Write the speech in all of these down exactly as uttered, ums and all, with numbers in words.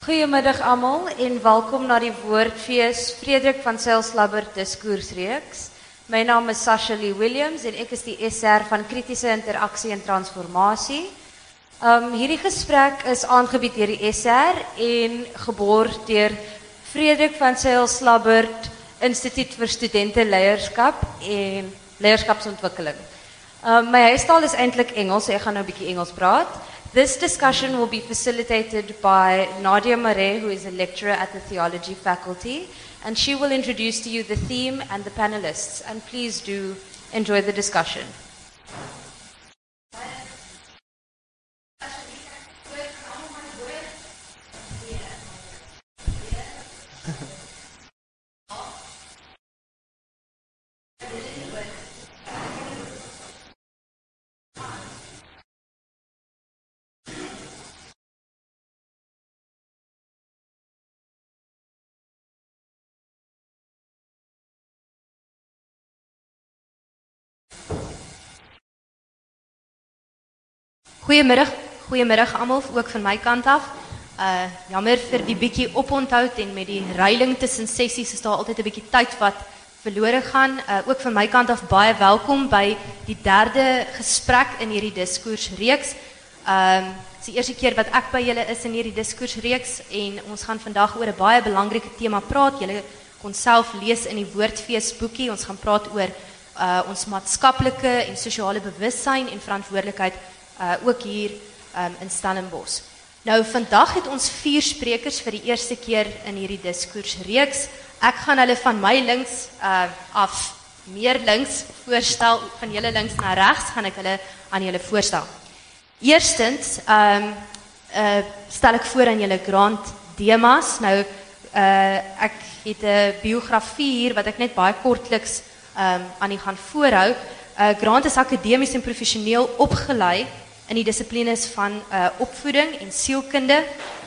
Goeiemiddag almal en welkom na die Woordfees Frederik van Zyl-Slabbert Diskoersreeks. My naam is Sasha Lee Williams en ek is die S R van Kritiese Interaksie en Transformasie. Um, hierdie gesprek is aangebied deur die S R en geborg deur Frederik van Zyl-Slabbert Instituut vir Studente Leierskap en Leierskapsontwikkeling. Um, my huistaal is eintlik Engels, so ek gaan nou 'n bietjie Engels praat. This discussion will be facilitated by Nadia Marais, who is a lecturer at the Theology Faculty, and she will introduce to you the theme and the panelists. And please do enjoy the discussion. Goeiemiddag, goeiemiddag almal, ook van my kant af. Uh jammer vir die bietjie oponthou en met die reiling tussen sessies is daar altyd 'n bietjie tyd wat verlore gaan. Uh ook van my kant af baie welkom by die derde gesprek in hierdie diskoersreeks. Ehm uh, dis die eerste keer wat ek by julle is in hierdie diskoersreeks en ons gaan vandag oor 'n baie belangrike tema praat. Julle kon self lees in die Woordfees boekie. Ons gaan praat oor uh ons maatskaplike en sosiale bewussyn en verantwoordelikheid Uh, ook hier um, in Stellenbosch. Nou, vandag het ons vier sprekers vir die eerste keer in hierdie diskoersreeks. Ek gaan hulle van my links uh, af, meer links voorstel, van julle links na regs, gaan ek hulle aan julle voorstel. Eerstens, um, uh, stel ek voor aan julle Grant Demas. Nou, uh, ek het 'n biografie hier, wat ek net baie kortliks um, aan die gaan voorhou. Uh, Grant is akademies en professioneel opgelei in die dissiplines van uh, opvoeding en sielkunde.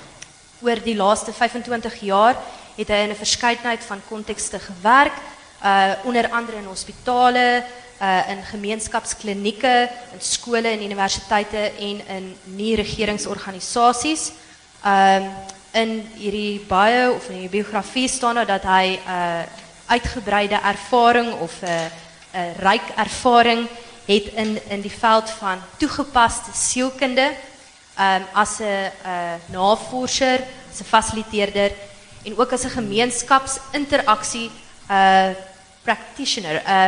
Oor die laaste vyfentwintig jaar het hy in 'n verskeidenheid van kontekste gewerk, uh, onder andere in hospitale, uh, in gemeenskapsklinieke, in skole en universiteite en in nie-regeringsorganisasies. Um, in hierdie bio of in die biografie staan nou dat hy uh, uitgebreide ervaring of 'n uh, 'n ryk ervaring het in in die veld van toegepaste sielkunde, um, as 'n uh, navorser, as 'n fasiliteerder en ook as 'n gemeenskapsinteraksie uh, practitioner, uh,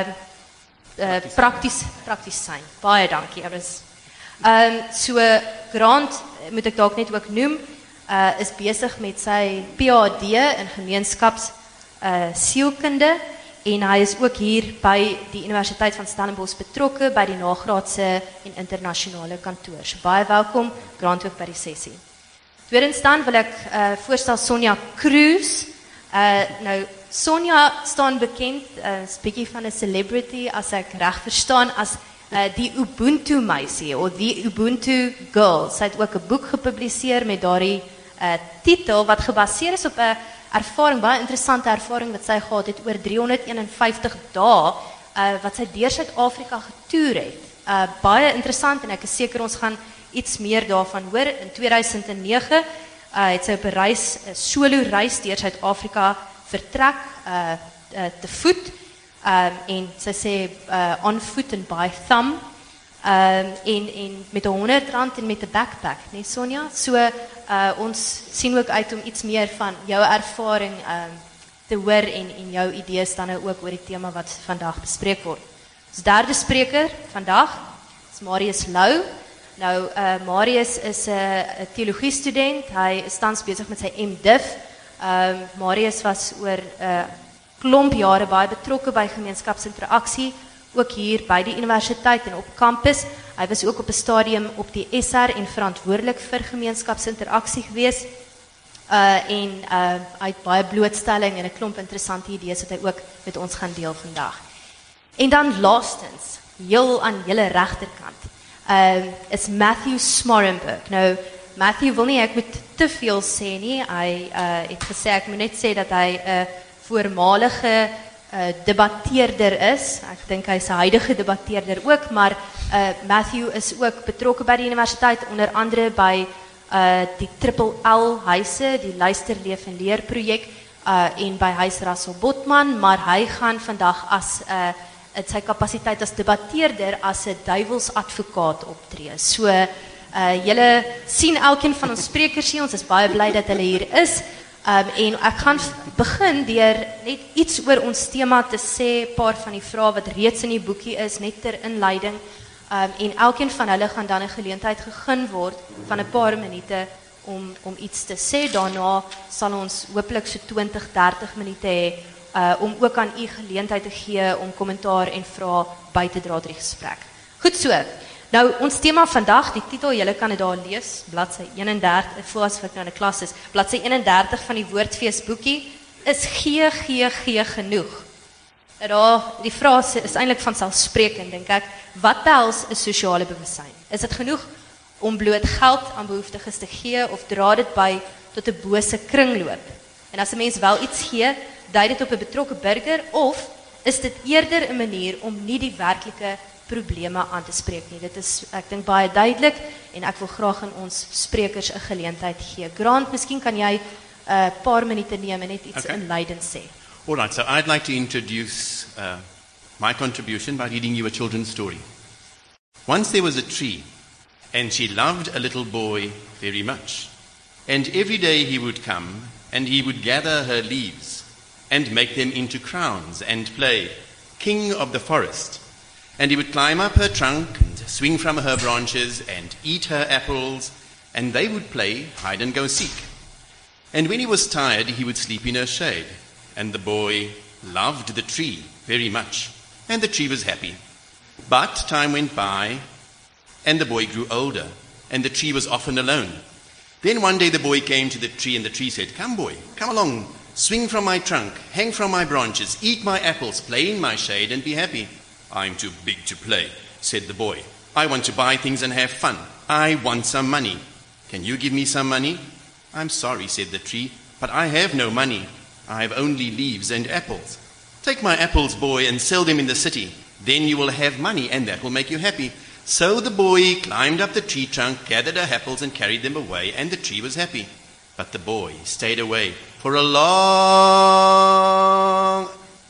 uh, prakties praktisyn. Baie dankie. Is, um, so Grant, moet ek dalk net ook noem, uh, is besig met sy P H D in gemeenskaps uh, sielkunde. En hy is ook hier by die Universiteit van Stellenbosch betrokke by die nagraadse en internasionale kantoor. So baie welkom, Grant, ook by die sessie. Tweedens dan wil ek uh, voorstel Sonja Cruz. Uh, nou, Sonja staan bekend, uh, is bietjie van 'n celebrity, as ek reg verstaan, as uh, die Ubuntu meisie, of die Ubuntu girl. Sy het ook 'n boek gepubliseer met daardie uh, titel, wat gebaseer is op 'n ervaring, baie interessante ervaring wat sy gehad het oor driehonderdeenenvyftig dae, uh, wat sy deur Suid-Afrika getoer het. Uh, baie interessant en ek is seker ons gaan iets meer daarvan hoor. In tweeduisend nege uh, het sy op 'n reis, 'n solo reis deur Suid-Afrika vertrek, uh, uh, te voet, um, en sy sê uh, on foot and by thumb, um, en, en met 'n honderd rand en met 'n backpack, nee Sonja? So, Uh, ons sien ook uit om iets meer van jou ervaring um, te hoor en, en jou idees dan nou ook oor die tema wat vandag bespreek word. Ons derde spreker vandag is Marius Lou. Nou, uh, Marius is 'n uh, teologie student. Hy is tans besig met sy M Div. Um, Marius was oor 'n uh, klomp jare baie betrokke by gemeenskapsinteraksie, ook hier by die universiteit en op kampus. Hy was ook op 'n stadium op die S R en verantwoordelik vir gemeenskapsinteraksie gewees. Uh, en uh, hy het baie blootstelling en 'n klomp interessante idees wat hy ook met ons gaan deel vandag. En dan laastens, heel aan julle regterkant, uh, is Matthew Smorenburg. Nou, Matthew wil nie ek moet te veel sê nie. Hy uh, het gesê ek moet net sê dat hy 'n uh, voormalige uh, debatteerder is. Ek dink hy's 'n huidige debatteerder ook, maar uh, Matthew is ook betrokke by die universiteit, onder andere by uh die Triple L huise, die Luister, Leef en Leer projek uh en by Huis Russell Botman, maar hy gaan vandag as 'n uh, het sy kapasiteit as debatteerder as 'n duiwelsadvokaat optree. So uh julle sien elkeen van ons sprekers hier, ons is baie bly dat hulle hier is. Um, en ek gaan begin deur net iets oor ons tema te sê, 'n paar van die vrae wat reeds in die boekie is, net ter inleiding. Um, en elkeen van hulle gaan dan 'n geleentheid gegee word van 'n paar minute om om iets te sê. Daarna sal ons hopelik so twintig, dertig minute hê uh, om ook aan u geleentheid te gee om kommentaar en vrae by te dra tot die gesprek. Goed so. Nou, ons tema vandag, die titel, julle kan dit daar lees, bladsy eenendertig, voel asof ek nou in 'n klas is, bladsy eenendertig van die Woordfees boekie, is gee, gee, gee genoeg. Daar, die vraag is eintlik van selfsprekend, dink ek, wat behels 'n sosiale bewussyn? Is dit genoeg om bloot geld aan behoeftiges te gee, of dra dit by tot 'n bose kringloop? En as 'n mens wel iets gee, dui dit op 'n betrokke burger, of is dit eerder 'n manier om nie die werklike probleme aan te spreek nie? Dit is, ek dink, baie duidelik, en ek wil graag aan ons sprekers 'n geleentheid gee. Grant, miskien kan jy 'n uh, paar minute neem en net iets okay. inleidend sê. All right, so I'd like to introduce uh, my contribution by reading you a children's story. Once there was a tree, and she loved a little boy very much. And every day he would come, and he would gather her leaves, and make them into crowns, and play king of the forest. And he would climb up her trunk, and swing from her branches, and eat her apples, and they would play hide and go seek. And when he was tired, he would sleep in her shade. And the boy loved the tree very much, and the tree was happy. But time went by, and the boy grew older, and the tree was often alone. Then one day the boy came to the tree, and the tree said, "Come, boy, come along, swing from my trunk, hang from my branches, eat my apples, play in my shade, and be happy." "I'm too big to play," said the boy. "I want to buy things and have fun. I want some money. Can you give me some money?" "I'm sorry," said the tree, "but I have no money. I have only leaves and apples." "Take my apples, boy, and sell them in the city. Then you will have money, and that will make you happy." So the boy climbed up the tree trunk, gathered her apples, and carried them away, and the tree was happy. But the boy stayed away for a long...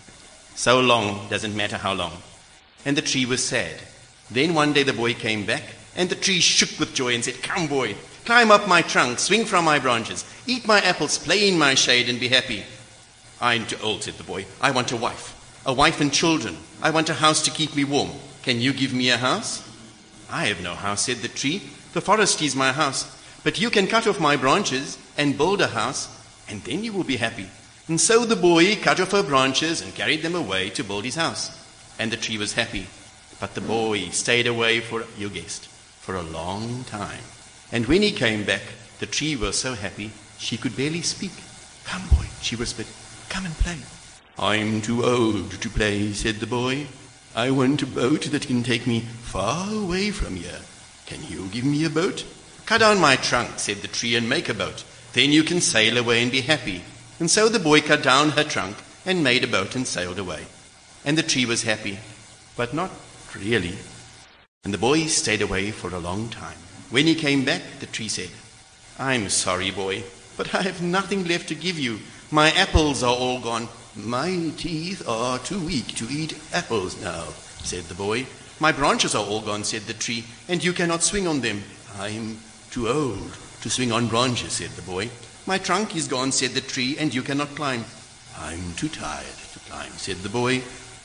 So long, doesn't matter how long. And the tree was sad. Then one day the boy came back, and the tree shook with joy and said, "Come, boy, climb up my trunk, swing from my branches, eat my apples, play in my shade, and be happy." "I'm too old," said the boy. "I want a wife, a wife and children. I want a house to keep me warm. Can you give me a house?" "I have no house," said the tree. "The forest is my house. But you can cut off my branches and build a house, and then you will be happy." And so the boy cut off her branches and carried them away to build his house. And the tree was happy. But the boy stayed away for, you guessed, for a long time. And when he came back, the tree was so happy she could barely speak. "Come, boy," she whispered, "come and play." "I'm too old to play," said the boy. "I want a boat that can take me far away from here. Can you give me a boat?" "Cut down my trunk," said the tree, "and make a boat. Then you can sail away and be happy." And so the boy cut down her trunk and made a boat and sailed away. And the tree was happy, but not really. And the boy stayed away for a long time. When he came back, the tree said, "I'm sorry, boy, but I have nothing left to give you. My apples are all gone." "My teeth are too weak to eat apples now," said the boy. "My branches are all gone," said the tree, "and you cannot swing on them." "I'm too old to swing on branches," said the boy. "My trunk is gone," said the tree, "and you cannot climb." "I'm too tired to climb," said the boy.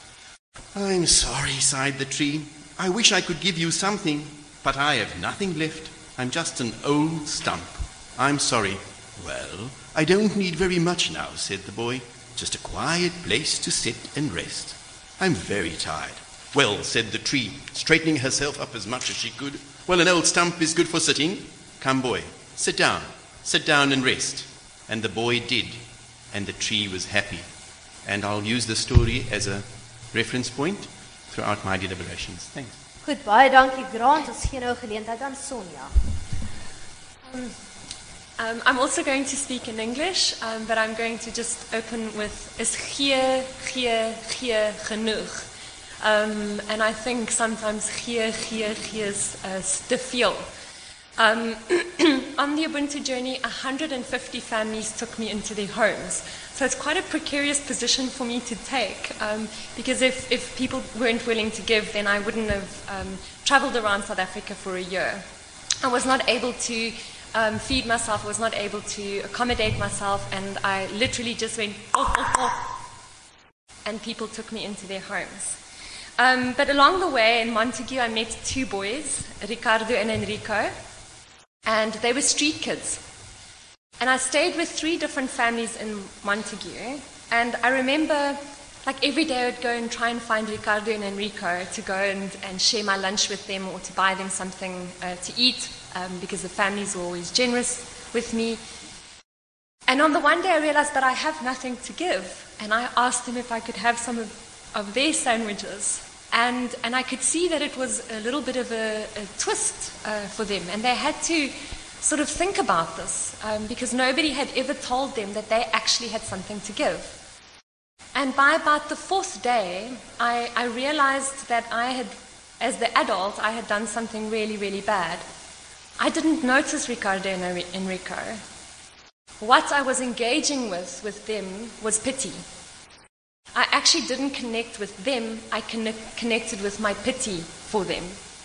"I'm sorry," sighed the tree. "I wish I could give you something, but I have nothing left. I'm just an old stump. I'm sorry." "Well, I don't need very much now," said the boy. "Just a quiet place to sit and rest. I'm very tired." "Well," said the tree, straightening herself up as much as she could, "well, an old stump is good for sitting. Come, boy, sit down. Sit down and rest." And the boy did, and the tree was happy. And I'll use the story as a reference point throughout my deliberations. Thanks. Goed, baie dankie Grant. Ons gee nou geleentheid aan Sonja. Um, um, I'm also going to speak in English, um, but I'm going to just open with is gee, gee, gee genoeg. Um, and I think sometimes gee, gee, gee is uh, te veel. Um, on the Ubuntu journey, one hundred fifty families took me into their homes. So it's quite a precarious position for me to take, um, because if, if people weren't willing to give, then I wouldn't have um, traveled around South Africa for a year. I was not able to um, feed myself, I was not able to accommodate myself, and I literally just went, oh, oh, oh, and people took me into their homes. Um, but along the way in Montague, I met two boys, Ricardo and Enrico, and they were street kids. And I stayed with three different families in Montague, and I remember, like every day I would go and try and find Ricardo and Enrico to go and, and share my lunch with them or to buy them something uh, to eat, um, because the families were always generous with me. And on the one day I realized that I have nothing to give, and I asked them if I could have some of, of their sandwiches. And, and I could see that it was a little bit of a, a twist uh, for them, and they had to sort of think about this, um, because nobody had ever told them that they actually had something to give. And by about the fourth day, I, I realized that I had, as the adult, I had done something really, really bad. I didn't notice Ricardo and Enrico. What I was engaging with with them was pity. I actually didn't connect with them, I connect, connected with my pity for them.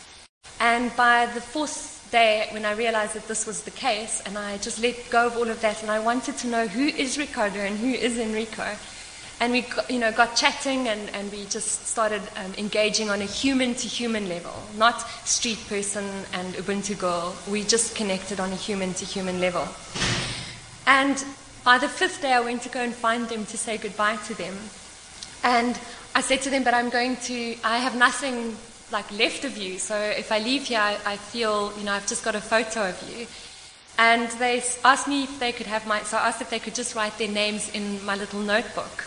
And by the fourth day, when I realized that this was the case, and I just let go of all of that, and I wanted to know who is Ricardo and who is Enrico. And we got, you know, got chatting, and, and we just started um, engaging on a human-to-human level, not street person and Ubuntu girl. We just connected on a human-to-human level. And by the fifth day, I went to go and find them to say goodbye to them. And I said to them, but I'm going to, I have nothing like left of you, so if I leave here, I, I feel, you know, I've just got a photo of you. And they asked me if they could have my, so I asked if they could just write their names in my little notebook.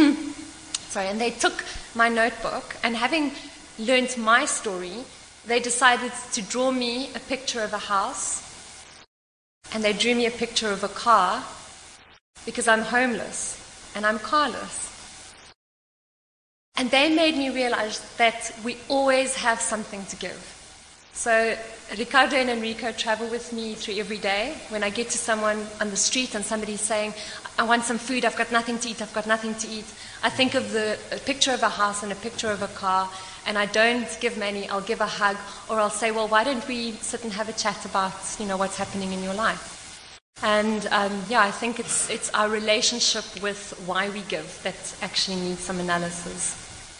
Sorry, and they took my notebook, and having learnt my story, they decided to draw me a picture of a house, and they drew me a picture of a car, because I'm homeless, and I'm carless. And they made me realize that we always have something to give. So Ricardo and Enrico travel with me through every day. When I get to someone on the street and somebody's saying, I want some food, I've got nothing to eat, I've got nothing to eat, I think of the a picture of a house and a picture of a car, and I don't give money, I'll give a hug, or I'll say, well, why don't we sit and have a chat about, you know, what's happening in your life? And um, yeah, I think it's, it's our relationship with why we give that actually needs some analysis.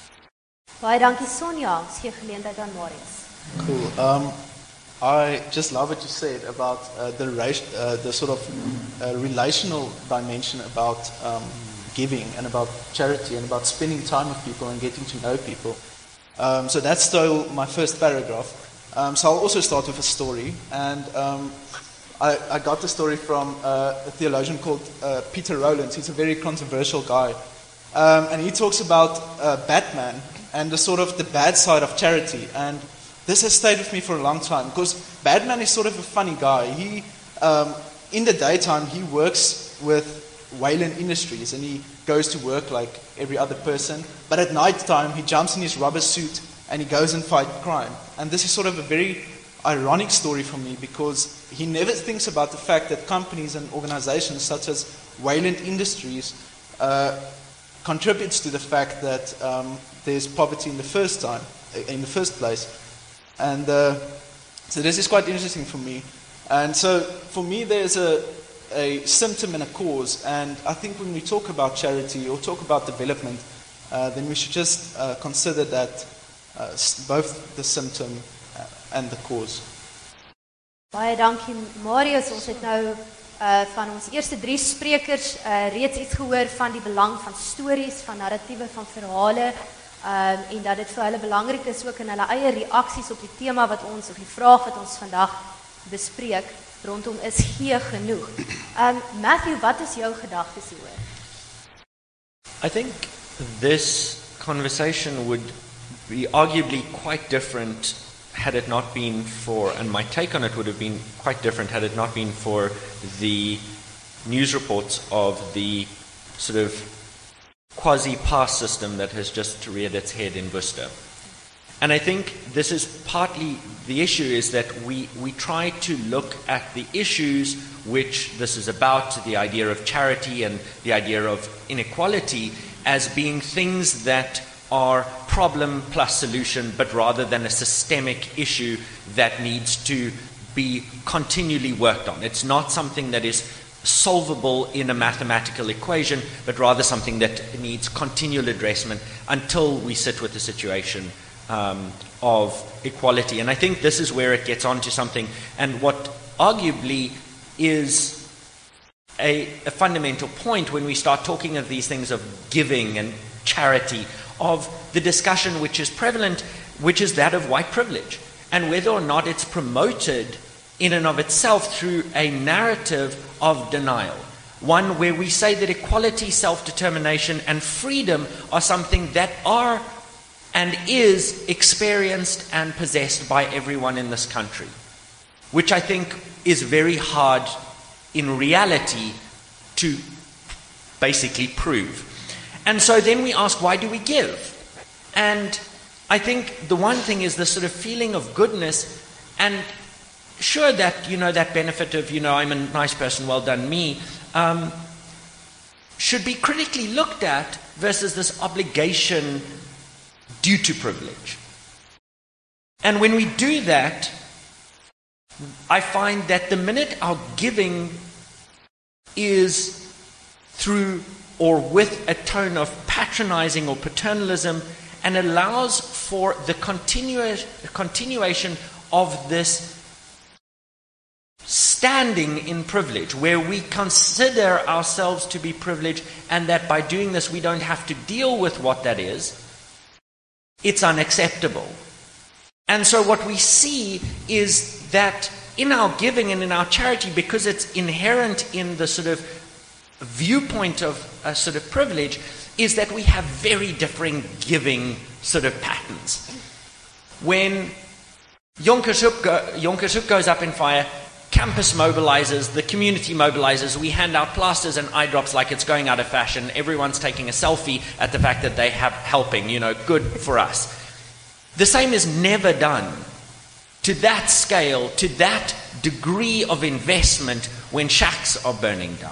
Baie dankie Sonja, ons gee geleentheid aan Marius. Cool. Um, I just love what you said about uh, the uh, the sort of uh, relational dimension about um, giving and about charity and about spending time with people and getting to know people. Um, so that's still my first paragraph. Um, so I'll also start with a story, and um, I, I got the story from uh, a theologian called uh, Peter Rowlands. He's a very controversial guy, um, and he talks about uh, Batman and the sort of the bad side of charity. And this has stayed with me for a long time, because Batman is sort of a funny guy. He, um, in the daytime, he works with Wayland Industries, and he goes to work like every other person. But at night time, he jumps in his rubber suit and he goes and fights crime. And this is sort of a very ironic story for me, because he never thinks about the fact that companies and organizations such as Wayland Industries uh, contributes to the fact that um, there's poverty in the first time, in the first place. And uh, so this is quite interesting for me. And so for me, there's a, a symptom and a cause. And I think when we talk about charity or talk about development, uh, then we should just uh, consider that uh, both the symptom and the cause. Baie dankie Marius. Ons het nou uh, van ons eerste drie sprekers uh, reeds iets gehoor van die belang van stories, van narratiewe, van verhale. Um, en dat dit vir hulle belangrik is ook in hulle eie reaksies op die tema wat ons, of die vraag wat ons vandag bespreek, rondom is gee genoeg. Um, Matthew, wat is jou gedagtes hieroor? I think this conversation would be arguably quite different had it not been for, and my take on it would have been quite different had it not been for the news reports of the sort of quasi-pass system that has just reared its head in Worcester. And I think this is partly the issue, is that we, we try to look at the issues which this is about, the idea of charity and the idea of inequality, as being things that are problem plus solution, but rather than a systemic issue that needs to be continually worked on. It's not something that is solvable in a mathematical equation, but rather something that needs continual addressment until we sit with the situation um, of equality. And I think this is where it gets on to something, and what arguably is a, a fundamental point when we start talking of these things of giving and charity, of the discussion which is prevalent, which is that of white privilege, and whether or not it's promoted in and of itself through a narrative of denial. One where we say that equality, self-determination, and freedom are something that are and is experienced and possessed by everyone in this country, which I think is very hard in reality to basically prove. And so then we ask, why do we give? And I think the one thing is this sort of feeling of goodness, and sure that, you know, that benefit of, you know, I'm a nice person, well done me, um, should be critically looked at versus this obligation due to privilege. And when we do that, I find that the minute our giving is through or with a tone of patronizing or paternalism, and allows for the continua- continuation of this standing in privilege, where we consider ourselves to be privileged, and that by doing this we don't have to deal with what that is, it's unacceptable. And so what we see is that in our giving and in our charity, because it's inherent in the sort of viewpoint of a sort of privilege, is that we have very differing giving sort of patterns. When Yom Kippur, go, Yom Kippur goes up in fire, campus mobilizes, the community mobilizes, we hand out plasters and eye drops like it's going out of fashion. Everyone's taking a selfie at the fact that they have helping, you know, good for us. The same is never done to that scale, to that degree of investment when shacks are burning down.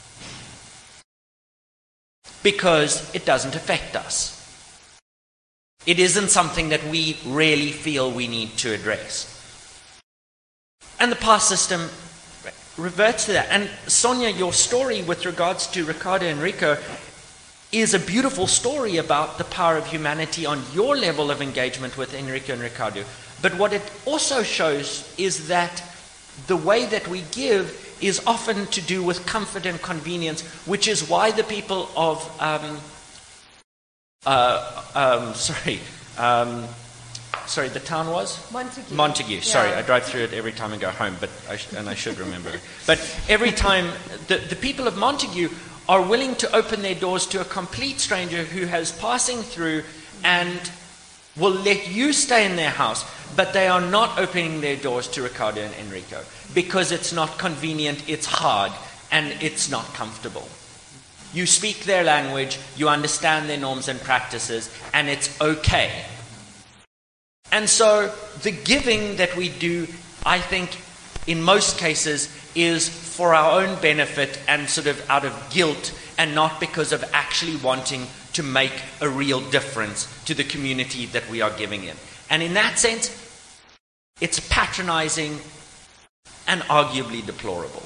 Because it doesn't affect us. It isn't something that we really feel we need to address. And the pass system reverts to that. And Sonia, your story with regards to Ricardo and Enrico is a beautiful story about the power of humanity on your level of engagement with Enrico and Ricardo. But what it also shows is that the way that we give is often to do with comfort and convenience, which is why the people of, um, uh, um, sorry, um, sorry, the town was? Montague. Montague, sorry, Yeah. I drive through it every time I go home, but I sh- and I should remember it. But every time, the, the people of Montague are willing to open their doors to a complete stranger who has passing through and will let you stay in their house, but they are not opening their doors to Ricardo and Enrico because it's not convenient, it's hard, and it's not comfortable. You speak their language, you understand their norms and practices, and it's okay. And so the giving that we do, I think, in most cases, is for our own benefit and sort of out of guilt, and not because of actually wanting to make a real difference to the community that we are giving in. And in that sense, it's patronizing and arguably deplorable.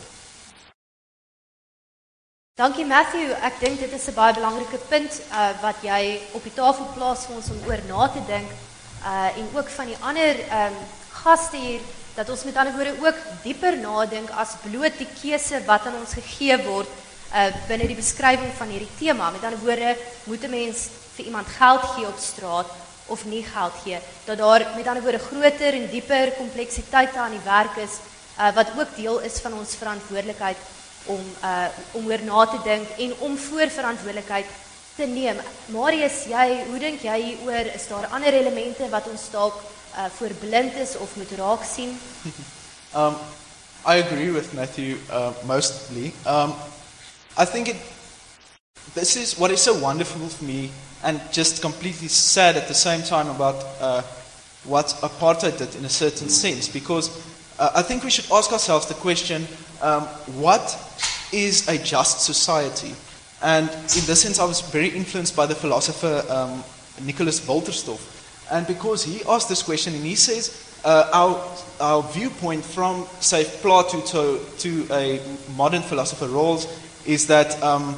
Dankie Matthew, ek dink dit is 'n baie belangrike punt uh, wat jy op die tafel plaas vir ons om oor na te dink uh, en ook van die ander um, gaste hier, dat ons met ander woorde ook dieper nadink as bloot die keuse wat aan ons gegee word uh, binne die beskrywing van hierdie tema. Met ander woorde, moet 'n mens vir iemand geld gee op straat of nie geld gee, dat daar met ander woorde groter en dieper kompleksiteite aan die werk is, uh, wat ook deel is van ons verantwoordelikheid om, uh, om oor na te dink en om voorverantwoordelikheid te neem. Marius, jy, hoe dink jy hieroor? Is daar ander elemente wat ons dalk uh, voor blind is of moet raak sien? Um, I agree with Matthew uh, mostly. Um, I think it. This is what is so wonderful for me, and just completely sad at the same time about uh, what apartheid did in a certain sense, because uh, I think we should ask ourselves the question, um, what is a just society? And in this sense, I was very influenced by the philosopher um, Nicholas Wolterstorff. And because he asked this question, and he says, uh, our, our viewpoint from, say, Plato to, to a modern philosopher Rawls is that um,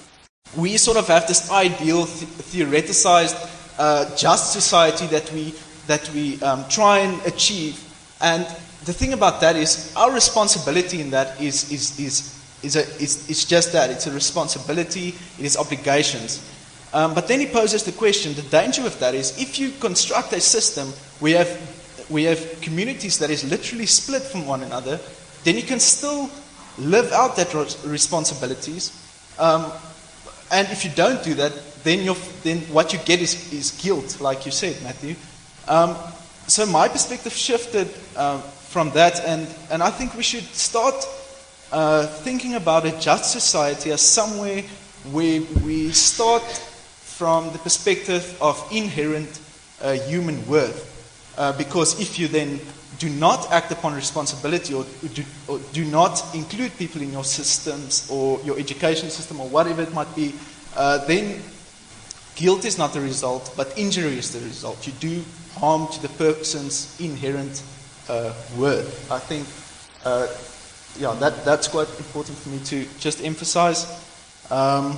we sort of have this ideal, th- theoreticized, uh, just society that we, that we um, try and achieve. And the thing about that is, our responsibility in that is, is, is Is a, it's, it's just that. It's a responsibility. It is obligations. Um, but then he poses the question, the danger of that is, if you construct a system where you have, we have communities that is literally split from one another, then you can still live out that responsibilities. Um, and if you don't do that, then, you're, then what you get is, is guilt, like you said, Matthew. Um, so my perspective shifted uh, from that, and, and I think we should start Uh, thinking about a just society as somewhere where we start from the perspective of inherent uh, human worth. Uh, because if you then do not act upon responsibility or do, or do not include people in your systems or your education system or whatever it might be, uh, then guilt is not the result, but injury is the result. You do harm to the person's inherent uh, worth. I think uh, Yeah, that, that's quite important for me to just emphasize. Um,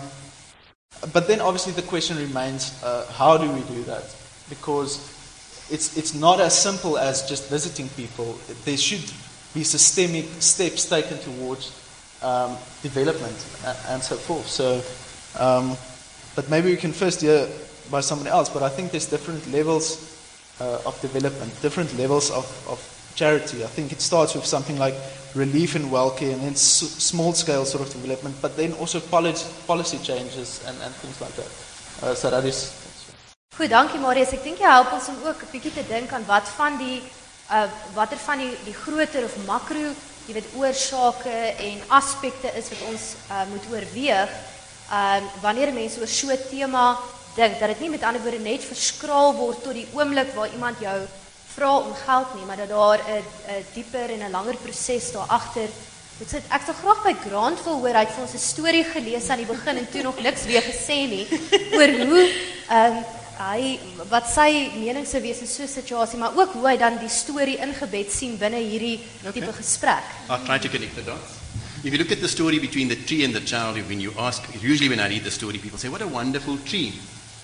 but then obviously the question remains, uh, how do we do that? Because it's, it's not as simple as just visiting people. There should be systemic steps taken towards um, development and, and so forth. So, um, but maybe we can first hear by somebody else, but I think there's different levels uh, of development, different levels of, of charity. I think it starts with something like relief and welfare, and then s- small-scale sort of development, but then also policy, policy changes and, and things like that. Uh, so that is... Goed, dankie Marius. Ek dink jy help ons om ook 'n bietjie te dink aan wat van die uh watter van die die groter of makro, jy weet, oorsake en aspekte is wat ons uh moet oorweeg. Um wanneer mense oor so 'n tema dink, dat dit nie met ander woorde net verskraal word tot die oomblik waar iemand jou vra om geld nie, maar dat daar 'n 'n dieper en 'n langer proses daar agter. Ek sê ek sou graag by Grant wil hoor, hy het vir ons 'n storie gelees aan die begin en toe nog niks weer gesê nie oor hoe ehm um, hy wat sy mening sou wees in so 'n situasie, maar ook hoe hy dan die storie ingebed sien binne hierdie Okay. tipe gesprek. I'll try to connect the dots. If you look at the story between the tree and the child, when you ask, usually when I read the story, people say, what a wonderful tree.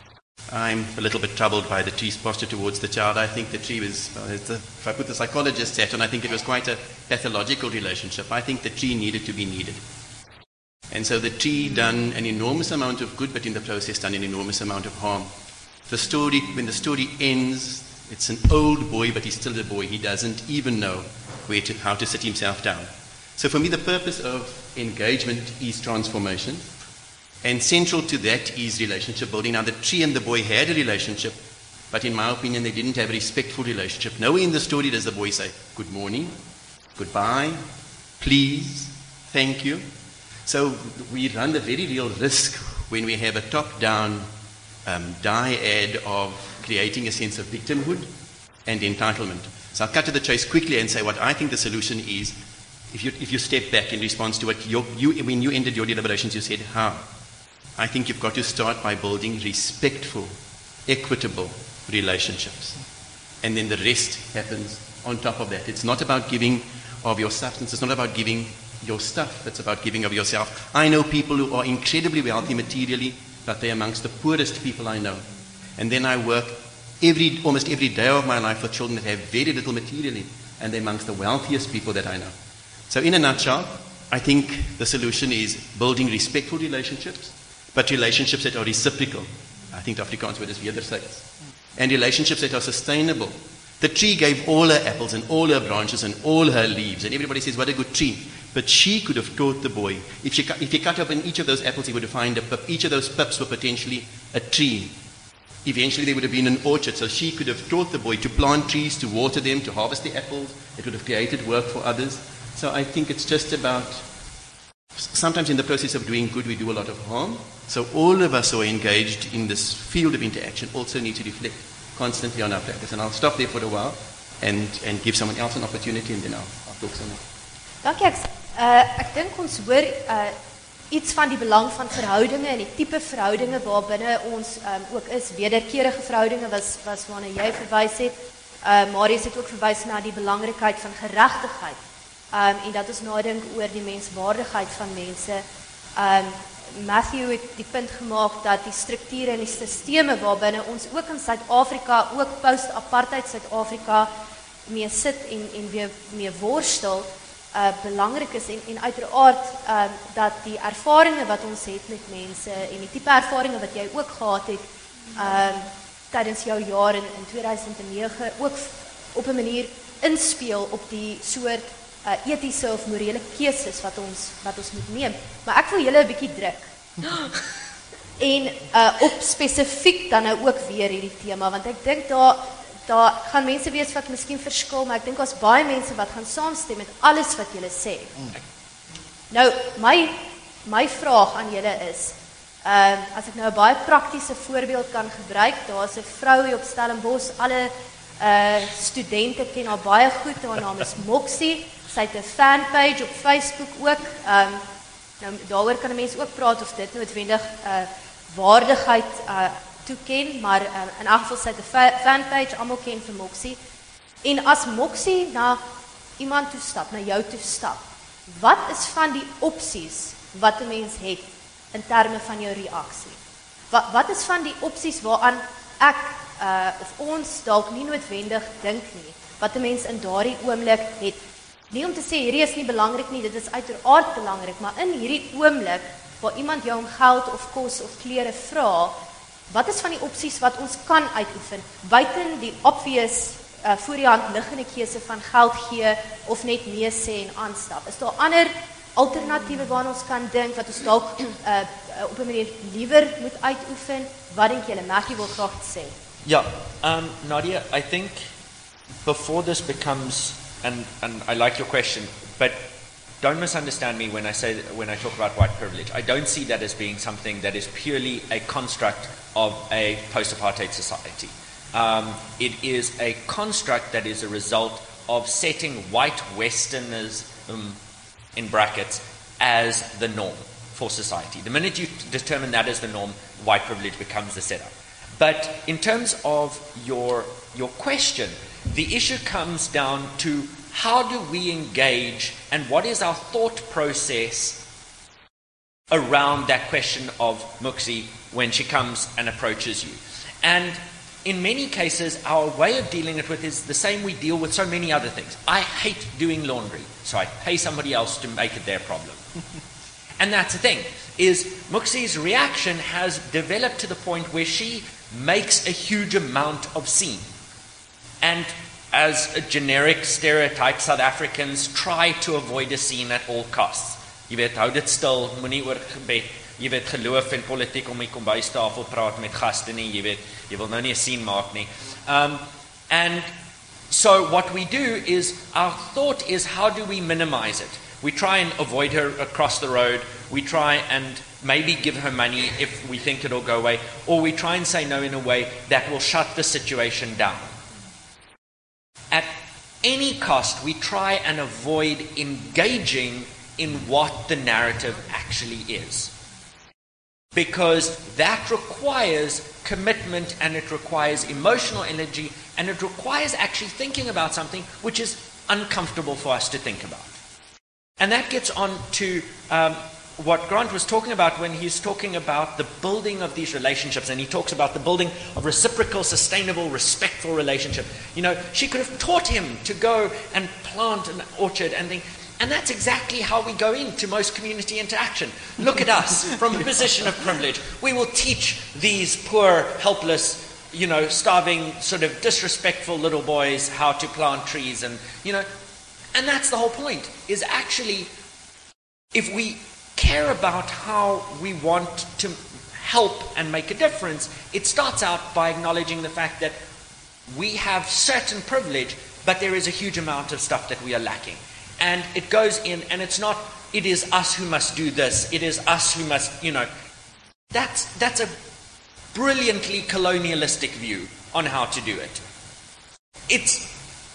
I'm a little bit troubled by the tree's posture towards the child. I think the tree was, well, it's a, if I put the psychologist's hat on, I think it was quite a pathological relationship. I think the tree needed to be needed. And so the tree done an enormous amount of good, but in the process done an enormous amount of harm. The story, when the story ends, it's an old boy, but he's still a boy. He doesn't even know where to, how to sit himself down. So for me, the purpose of engagement is transformation. And central to that is relationship building. Now, the tree and the boy had a relationship, but in my opinion, they didn't have a respectful relationship. Nowhere in the story does the boy say, good morning, goodbye, please, thank you. So we run the very real risk when we have a top-down um, dyad of creating a sense of victimhood and entitlement. So I'll cut to the chase quickly and say what I think the solution is. If you, if you step back in response to what you, you, when you ended your deliberations, you said, how? I think you've got to start by building respectful, equitable relationships. And then the rest happens on top of that. It's not about giving of your substance. It's not about giving your stuff. It's about giving of yourself. I know people who are incredibly wealthy materially, but they're amongst the poorest people I know. And then I work every, almost every day of my life with children that have very little materially, and they're amongst the wealthiest people that I know. So in a nutshell, I think the solution is building respectful relationships, but relationships that are reciprocal. I think the Afrikaans word is wederzijds. And relationships that are sustainable. The tree gave all her apples and all her branches and all her leaves, and everybody says, what a good tree. But she could have taught the boy. If, she, if he cut open each of those apples, he would have found a pip. Each of those pips were potentially a tree. Eventually, there would have been an orchard. So she could have taught the boy to plant trees, to water them, to harvest the apples. It would have created work for others. So I think it's just about, sometimes in the process of doing good, we do a lot of harm. So all of us who are engaged in this field of interaction also need to reflect, constantly on our platters. And I'll stop there for a while and, and give someone else an opportunity, and then I'll, I'll talk some more. Dankie. Ek uh, ek dink ons hoor uh, iets van die belang van verhoudinge en die tipe verhoudinge waarbinne ons um, ook is. Wederkerige verhoudinge was was waarna jy verwys het. Uh, Marius het ook verwys na die belangrikheid van geregtigheid. Um, en dat ons nadink oor die menswaardigheid van mense. Um, Matthew het die punt gemaak dat die strukture en die sisteme waarbinne ons ook in Suid-Afrika, ook post-apartheid Suid-Afrika mee sit en, en weer mee worstel, uh, belangrik is en, en uiteraard uh, dat die ervarings wat ons het met mense en die tipe ervarings wat jy ook gehad het uh, tydens jou jaar in, in tweeduisend nege ook op 'n manier inspeel op die soort uh, etiese of morele keuses wat ons wat ons moet neem. Maar ek wil julle 'n bietjie druk. En uh, op spesifiek dan nou ook weer hierdie tema, want ek dink daar daar gaan mense wees wat miskien verskil, maar ek dink daar's baie mense wat gaan saamstem met alles wat julle sê. Mm. Nou, my my vraag aan julle is, uh, as ek nou 'n baie praktiese voorbeeld kan gebruik, daar's 'n vrou hier op Stellenbosch, alle uh, studente ken haar baie goed, haar naam is Moxie, sy het 'n fanpage op Facebook ook, um, nou daaroor kan 'n mens ook praat of dit noodwendig uh, waardigheid uh, toeken, maar uh, in elk geval sy het 'n fanpage, almal ken vir Moxie. En as Moxie na iemand toe stap, na jou toe stap, wat is van die opsies wat 'n mens het in terme van jou reaksie? Wat wat is van die opsies waaraan ek uh, of ons dalk nie noodwendig dink nie, wat 'n mens in daardie oomblik het? Nie om te sê hierdie is nie belangrik nie, dit is uiteraard belangrik, maar in hierdie oomblik waar iemand jou om geld of kos of klere vra, wat is van die opsies wat ons kan uitoefen, buiten die obvious uh, voor die hand liggende keuse van geld gee of net nee sê en aanstap? Is daar ander alternatiewe waaraan ons kan dink, wat ons dalk uh, op 'n manier liewer moet uitoefen? Wat dink julle? Matthew wil graag sê. Yeah, um, Nadia, I think before this becomes, and, and I like your question, but don't misunderstand me when I say when I talk about white privilege. I don't see that as being something that is purely a construct of a post-apartheid society. Um, it is a construct that is a result of setting white Westerners, um, in brackets, as the norm for society. The minute you determine that as the norm, white privilege becomes the setup. But in terms of your your question, the issue comes down to how do we engage and what is our thought process around that question of Muxi when she comes and approaches you. And in many cases, our way of dealing it with is the same we deal with so many other things. I hate doing laundry, so I pay somebody else to make it their problem. And that's the thing, is Muxi's reaction has developed to the point where she makes a huge amount of scene. And as a generic stereotype, South Africans try to avoid a scene at all costs. Jy weet, hou dit stil, moenie oor gebed, jy weet, geloof en politiek om die kombuistafel praat met gaste nie, jy weet, jy wil nou nie 'n scene maak nie. Um, and so what we do is, our thought is, how do we minimize it? We try and avoid her across the road, we try and maybe give her money if we think it'll go away, or we try and say no in a way that will shut the situation down. At any cost, we try and avoid engaging in what the narrative actually is. Because that requires commitment, and it requires emotional energy, and it requires actually thinking about something which is uncomfortable for us to think about. And that gets on to um, what Grant was talking about when he's talking about the building of these relationships, and he talks about the building of reciprocal, sustainable, respectful relationship. You know, she could have taught him to go and plant an orchard and think, and that's exactly how we go into most community interaction. Look at us from a position of privilege. We will teach these poor, helpless, you know, starving, sort of disrespectful little boys how to plant trees, and, you know, and that's the whole point, is actually, if we care about how we want to help and make a difference, it starts out by acknowledging the fact that we have certain privilege, but there is a huge amount of stuff that we are lacking. And it goes in, and it's not, it is us who must do this, it is us who must, you know, that's, that's a brilliantly colonialistic view on how to do it. It's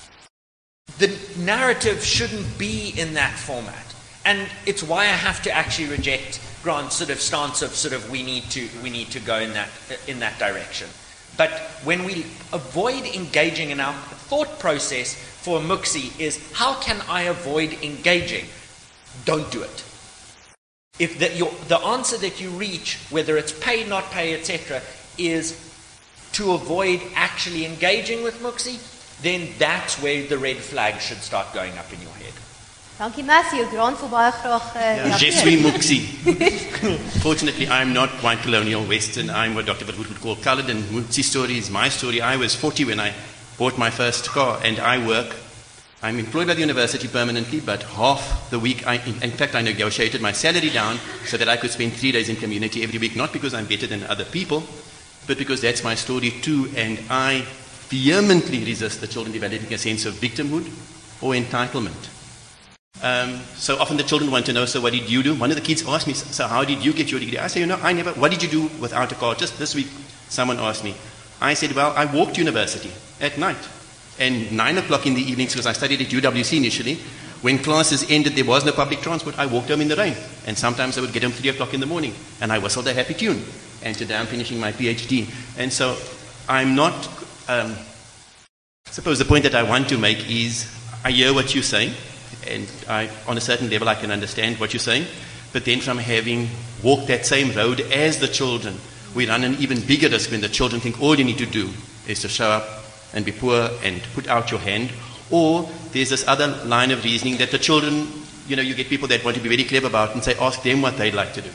the narrative shouldn't be in that format, and it's why I have to actually reject Grant's sort of stance of sort of we need to we need to go in that in that direction. But when we avoid engaging in our thought process for Muxi is how can I avoid engaging? Don't do it. If the, your, the answer that you reach, whether it's pay, not pay, et cetera, is to avoid actually engaging with Muxi, then that's where the red flag should start going up in your head. Dankie Matthew, Grant wil baie graag uh, Je suis Muxi. Fortunately, I'm not white colonial Western. I'm what Doctor Verwoerd would call colored, and Muxi's story is my story. I was forty when I bought my first car, and I work. I'm employed by the university permanently, but half the week, I, in, in fact, I negotiated my salary down so that I could spend three days in community every week, not because I'm better than other people, but because that's my story too, and I vehemently resist the children developing a sense of victimhood or entitlement. Um, so often the children want to know, so what did you do? One of the kids asked me, so how did you get your degree? I say, you know, I never, what did you do without a car? Just this week, someone asked me. I said, well, I walked to university at night. And nine o'clock in the evenings, because I studied at U W C initially, when classes ended, there was no public transport. I walked home in the rain. And sometimes I would get home three o'clock in the morning, and I whistled a happy tune. And today I'm finishing my PhD. And so I'm not, um, I suppose the point that I want to make is, I hear what you're saying, and I, on a certain level I can understand what you're saying, but then from having walked that same road as the children, we run an even bigger risk when the children think all you need to do is to show up and be poor and put out your hand. Or there's this other line of reasoning that the children, you know, you get people that want to be very clever about it and say, ask them what they'd like to do,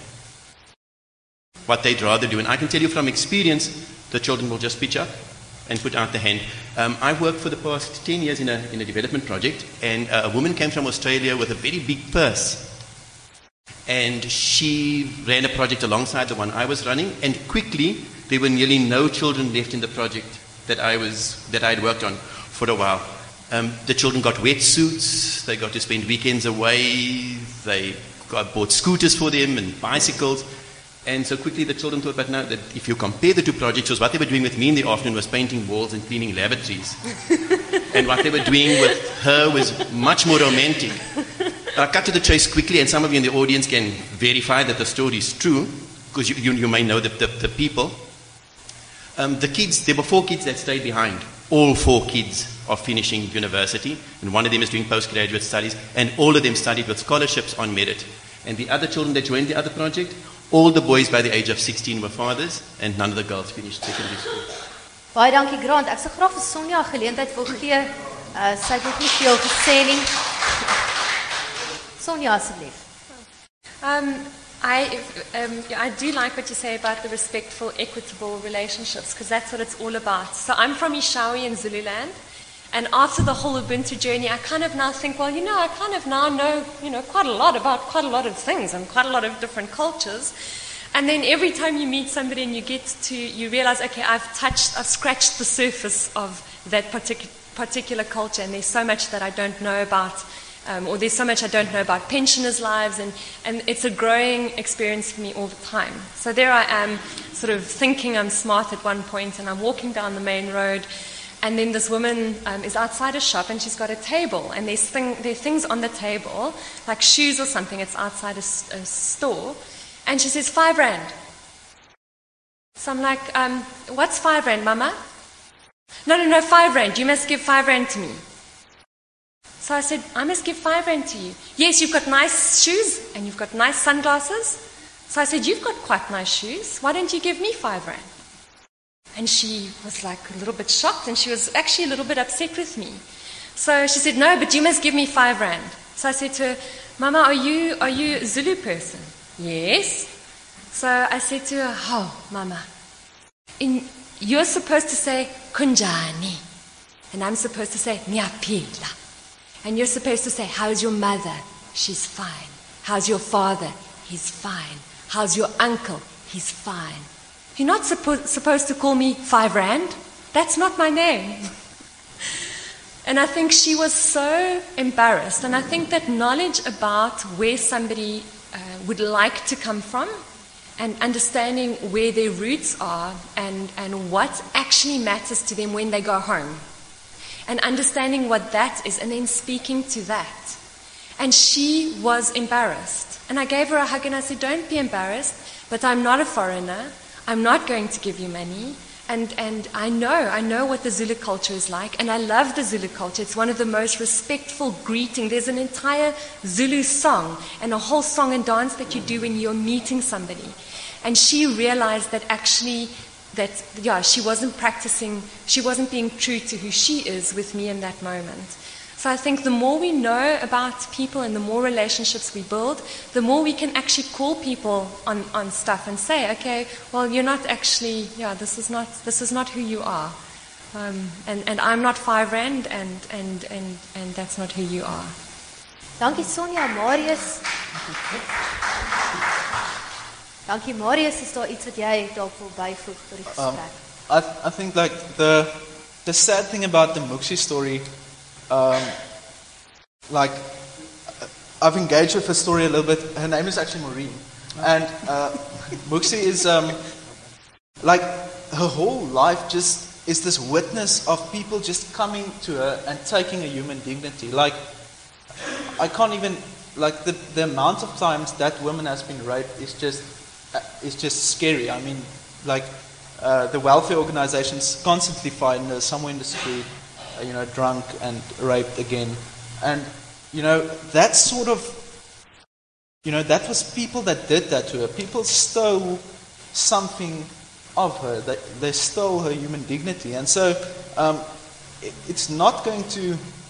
what they'd rather do. And I can tell you from experience, the children will just pitch up and put out the hand. Um, I've worked for the past ten years in a, in a development project, and uh, a woman came from Australia with a very big purse. And she ran a project alongside the one I was running, and quickly there were nearly no children left in the project that I was that I had worked on for a while. Um, the children got wetsuits, they got to spend weekends away, they got bought scooters for them and bicycles. And so quickly the children thought, but now that if you compare the two projects, was what they were doing with me in the afternoon was painting walls and cleaning lavatories. And what they were doing with her was much more romantic. I'll cut to the chase quickly, and some of you in the audience can verify that the story is true, because you, you, you may know the, the, the people. Um, the kids, there were four kids that stayed behind. All four kids are finishing university, and one of them is doing postgraduate studies, and all of them studied with scholarships on merit. And the other children that joined the other project, all the boys by the age of sixteen were fathers, and none of the girls finished secondary school. Baie dankie Grant. Ek sal graag vir Sonja 'n geleentheid wil gee. Uh, sy het nog nie veel gesê nie. Sonja asseblief. Um, I, um, I do like what you say about the respectful, equitable relationships, because that's what it's all about. So I'm from Ishawi in Zululand, and after the whole Ubuntu journey, I kind of now think, well, you know, I kind of now know, you know, quite a lot about quite a lot of things and quite a lot of different cultures. And then every time you meet somebody and you get to, you realize, okay, I've touched, I've scratched the surface of that particular particular culture, and there's so much that I don't know about. Um, or there's so much I don't know about pensioners' lives, and, and it's a growing experience for me all the time. So there I am, sort of thinking I'm smart at one point, and I'm walking down the main road, and then this woman um, is outside a shop, and she's got a table, and there's thing, there are things on the table, like shoes or something. It's outside a, a store, and she says, five rand. So I'm like, um, what's five rand, Mama? No, no, no, five rand. You must give five rand to me. So I said, I must give five rand to you. Yes, you've got nice shoes and you've got nice sunglasses. So I said, you've got quite nice shoes. Why don't you give me five rand? And she was like a little bit shocked, and she was actually a little bit upset with me. So she said, no, but you must give me five rand. So I said to her, Mama, are you, are you a Zulu person? Yes. So I said to her, oh, Mama, in, you're supposed to say kunjani, and I'm supposed to say ngiyaphila. And you're supposed to say, how's your mother? She's fine. How's your father? He's fine. How's your uncle? He's fine. You're not suppo- supposed to call me Five Rand. That's not my name. And I think she was so embarrassed. And I think that knowledge about where somebody uh, would like to come from and understanding where their roots are and, and what actually matters to them when they go home. And understanding what that is and then speaking to that. And she was embarrassed. And I gave her a hug and I said, don't be embarrassed, but I'm not a foreigner. I'm not going to give you money. And, and I know, I know what the Zulu culture is like, and I love the Zulu culture. It's one of the most respectful greeting. There's an entire Zulu song and a whole song and dance that you do when you're meeting somebody. And she realized that actually, that, yeah, she wasn't practicing, she wasn't being true to who she is with me in that moment. So I think the more we know about people and the more relationships we build, the more we can actually call people on, on stuff and say, okay, well, you're not actually, yeah, this is not, this is not who you are. Um, and, and I'm not five rand and, and, and, and that's not who you are. Dankie Sonja, Marius. Dankie Marius, is daar iets wat jy dalk wil byvoeg tot die gesprek? Um, I, I think like the, the sad thing about the Muxie story, Um, like, I've engaged with her story a little bit. Her name is actually Maureen. And uh, Muxie is, um, like, her whole life just is this witness of people just coming to her and taking a human dignity. Like, I can't even, like, the, the amount of times that woman has been raped is just, uh, is just scary. I mean, like, uh, the welfare organizations constantly find her somewhere in the street, you know, drunk and raped again. And, you know, that sort of, you know, that was people that did that to her. People stole something of her. They, they stole her human dignity. And so um, it, it's not going to,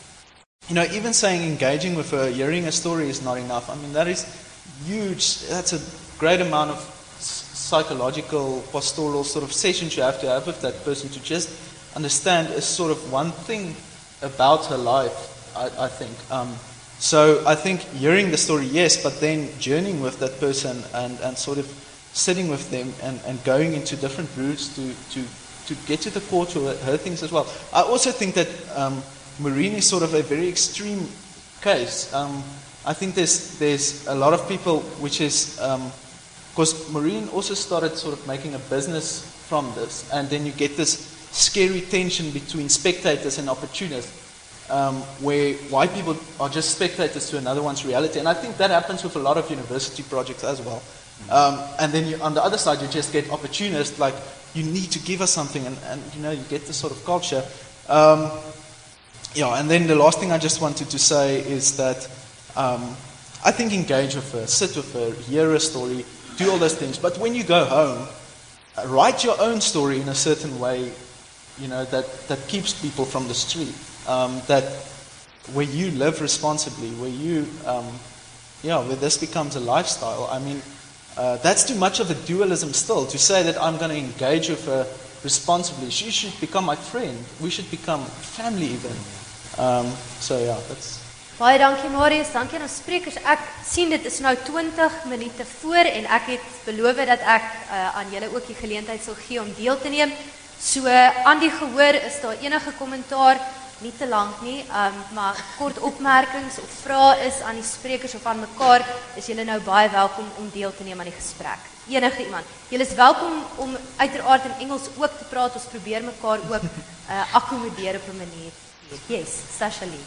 you know, even saying engaging with her, hearing a story is not enough. I mean, that is huge. That's a great amount of psychological, pastoral sort of sessions you have to have with that person to just understand is sort of one thing about her life, I, I think. Um, so I think hearing the story, yes, but then journeying with that person and, and sort of sitting with them and, and going into different routes to, to, to get to the core to her, her things as well. I also think that um, Maureen is sort of a very extreme case. Um, I think there's there's a lot of people which is, um, because Maureen also started sort of making a business from this, and then you get this scary tension between spectators and opportunists, um, where white people are just spectators to another one's reality. And I think that happens with a lot of university projects as well. Um, and then you, on the other side, you just get opportunists, like, you need to give us something, and, and you know, you get this sort of culture. Um, yeah, and then the last thing I just wanted to say is that um, I think engage with her, sit with her, hear her story, do all those things. But when you go home, uh, write your own story in a certain way, you know, that, that keeps people from the street, um, that where you live responsibly, where you, um, yeah, where this becomes a lifestyle. I mean, uh, that's too much of a dualism still, to say that I'm going to engage with her responsibly. She should become my friend. We should become family even. Um, so yeah, that's... Baie dankie Marius, dankie aan ons sprekers. Ek sien dit is nou twintig minute voor en ek het beloof dat ek uh, aan julle ook die geleentheid sal gee om deel te neem. So, aan die gehoor, is daar enige kommentaar, nie te lank nie, um, maar kort opmerkings of vrae is aan die sprekers of aan mekaar, is julle nou baie welkom om deel te neem aan die gesprek. Enige iemand. Julle is welkom om uiteraard in Engels ook te praat, ons probeer mekaar ook uh, akkommodeer op 'n manier. Yes, Sasha Lee.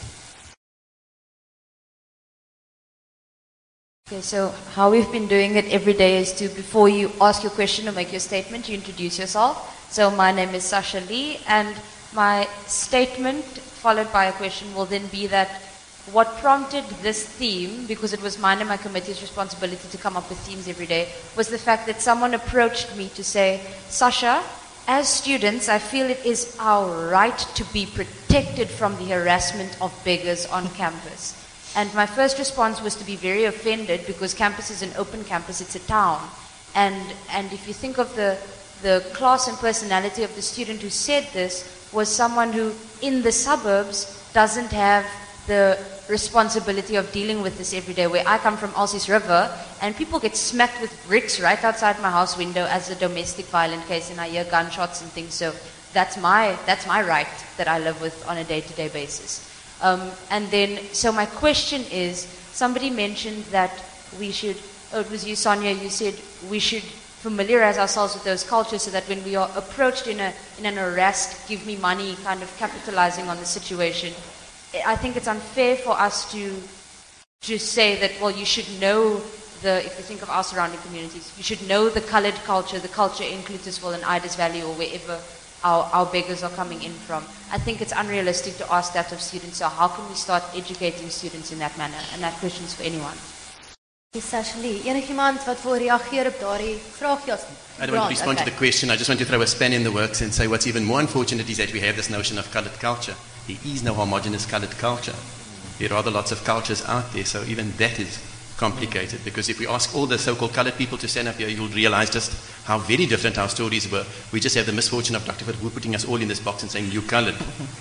Okay, so how we've been doing it every day is to, before you ask your question or make your statement, you introduce yourself. So my name is Sasha Lee, and my statement followed by a question will then be that what prompted this theme, because it was mine and my committee's responsibility to come up with themes every day, was the fact that someone approached me to say, Sasha, as students, I feel it is our right to be protected from the harassment of beggars on campus. And my first response was to be very offended, because campus is an open campus, it's a town. And, and if you think of the, the class and personality of the student who said this, was someone who, in the suburbs, doesn't have the responsibility of dealing with this every day. Where I come from, Alsies River, and people get smacked with bricks right outside my house window as a domestic violent case, and I hear gunshots and things. So that's my, that's my right that I live with on a day-to-day basis. Um, and then, so my question is, somebody mentioned that we should, oh, it was you, Sonia, you said we should familiarize ourselves with those cultures so that when we are approached in a in an arrest, give me money, kind of capitalizing on the situation, I think it's unfair for us to just say that, well, you should know the, if you think of our surrounding communities, you should know the colored culture, the culture in Clutisville and Idas Valley or wherever our, our beggars are coming in from. I think it's unrealistic to ask that of students, so how can we start educating students in that manner? And that question is for anyone. Sashali, enigiemand wat wil reageer op daardie vraagjies? I don't want to respond okay. to the question. I just want to throw a span in the works and say what's even more unfortunate is that we have this notion of colored culture. There is no homogeneous colored culture. There are other lots of cultures out there, so even that is complicated. Because if we ask all the so-called colored people to stand up here, you'll realize just how very different our stories were. We just have the misfortune of Doctor Verwoerd putting us all in this box and saying, you're colored.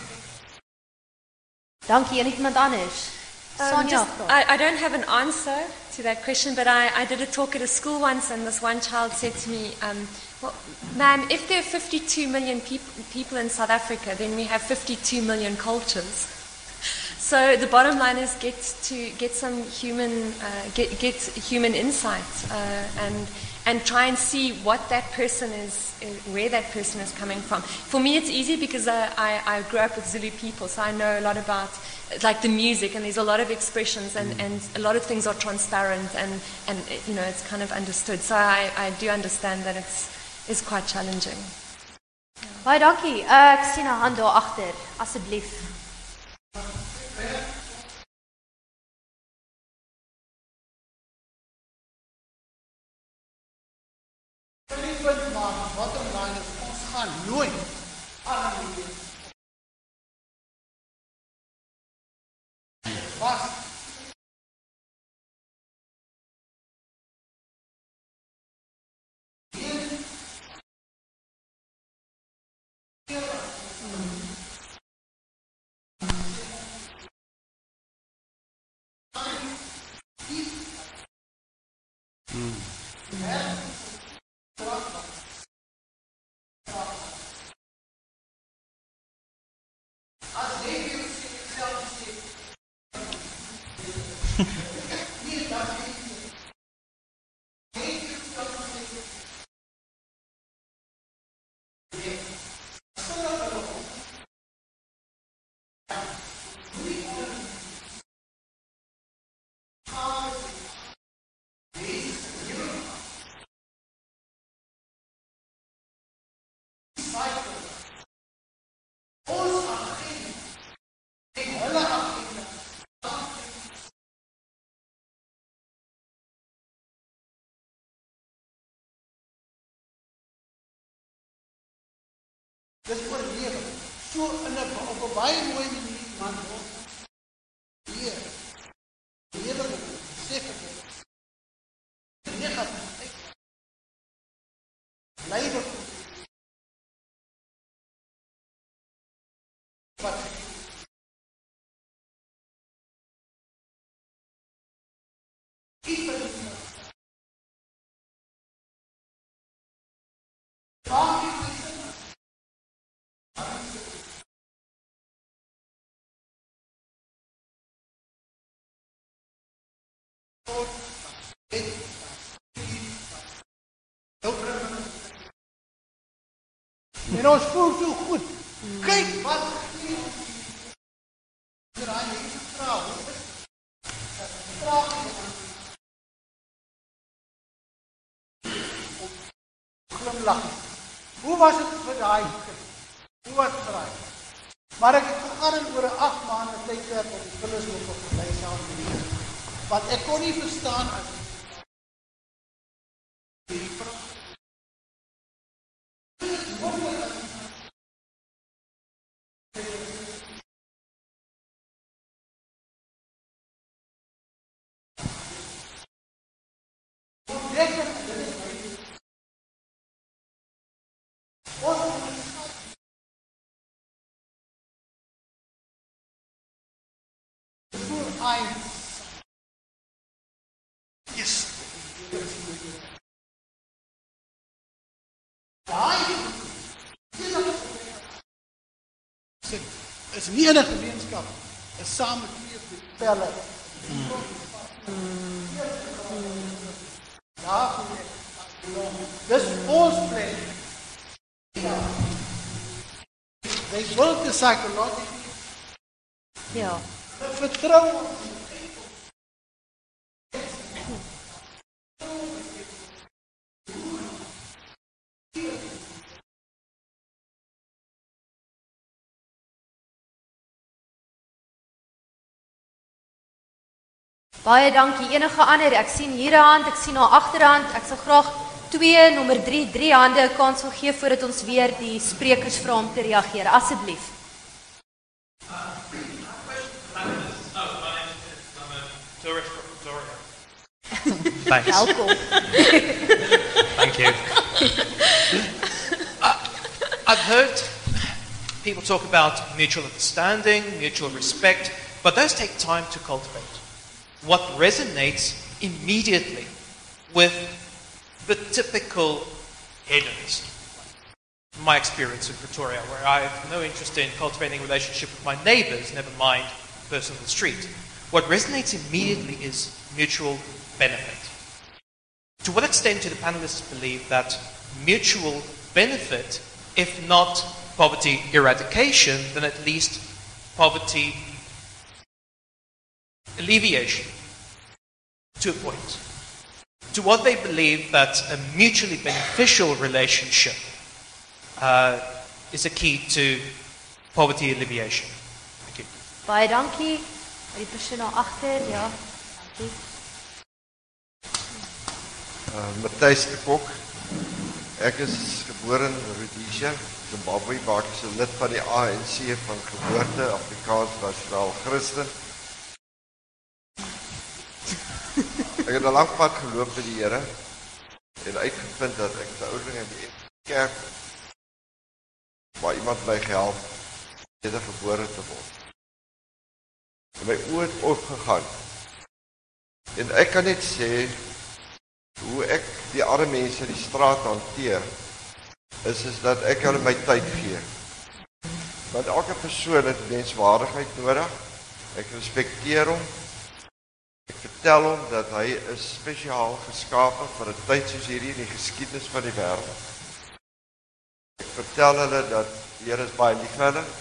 Dankie, enigiemand anders? Um, just, I, I don't have an answer to that question, but I, I did a talk at a school once, and this one child said to me, um, well, ma'am, if there are fifty-two million peop people in South Africa, then we have fifty-two million cultures. So the bottom line is get to get some human, uh, get, get human insight, uh, and and try and see what that person is, where that person is coming from. For me, it's easy because I, I, I grew up with Zulu people, so I know a lot about like the music, and there's a lot of expressions, and, and a lot of things are transparent, and, and you know, it's kind of understood. So I, I do understand that it's, it's quite challenging. Baie dankie. Uh, ek sien 'n hand daar agter, asseblief. Bottom line is, ons gaan nooit aan die was. Dis oorlewing. So in 'n op 'n baie mooi manier man word. Hier. Lewe seker. Negatief. Lewe. Wat En ons voel so goed. Kyk wat hier draai hierdie vrou. Vraag glimlag. Hoe was dit vir daai kind? Hoe was dit vir hy? Maar ek het gegaan oor 'n agt maande tydperk op die filosofie op die saam met die. Wat ek kon nie verstaan as die vrou. Yes. Is nie 'n gemeenskap, is saam met twee pelle. Ja, dis They built the psychological. Ja. Vertrou. Baie dankie. Enige ander? Ek sien hier 'n hand, ek sien haar agterhand. Ek sal graag twee, nommer drie, drie hande 'n kans wil gee voordat ons weer die sprekers vra om te reageer. Asseblief. Thanks. Welkom. Thank you. uh, I've heard people talk about mutual understanding, mutual respect, but those take time to cultivate. What resonates immediately with the typical hedonist, my experience in Pretoria, where I have no interest in cultivating a relationship with my neighbours, never mind the person on the street. What resonates immediately is mutual benefit. To what extent do the panelists believe that mutual benefit, if not poverty eradication, then at least poverty alleviation, to a point? To what they believe that a mutually beneficial relationship uh, is a key to poverty alleviation. Thank you. Baie dankie. Die persoon daar agter, ja. Dankie. Uh, Matthijs de Kok. Ek is gebore in Rhodesia, Zimbabwe, maar ek is 'n lid van die A N C van geboorte, Afrikaans Nasionaal Christen. Ek het 'n lang pad geloop met die Here en uitgevind dat ek te ouderling in die kerk waar iemand my gehelp het om gebore te word. En my oë het oopgegaan. En ek kan net sê hoe ek die arme mense in die straat hanteer, is, is dat ek hulle my tyd gee. Want elke persoon het menswaardigheid nodig. Ek respekteer hom. Ek vertel hom dat hy is spesiaal geskapen vir 'n tyd soos hierdie in die geskiedenis van die wêreld. Ek vertel hulle dat die Here is baie lief vir hulle.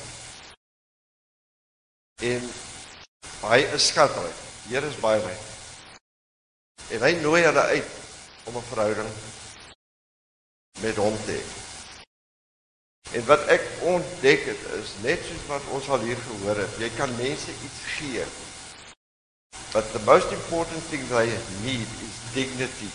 En hy is skatryk. Die Here is baie ryk. En hy nooi hulle uit om 'n verhouding met hom te hê. En wat ek ontdek het is, net soos wat ons al hier gehoor het, jy kan mense iets gee. But the most important thing they need is dignity.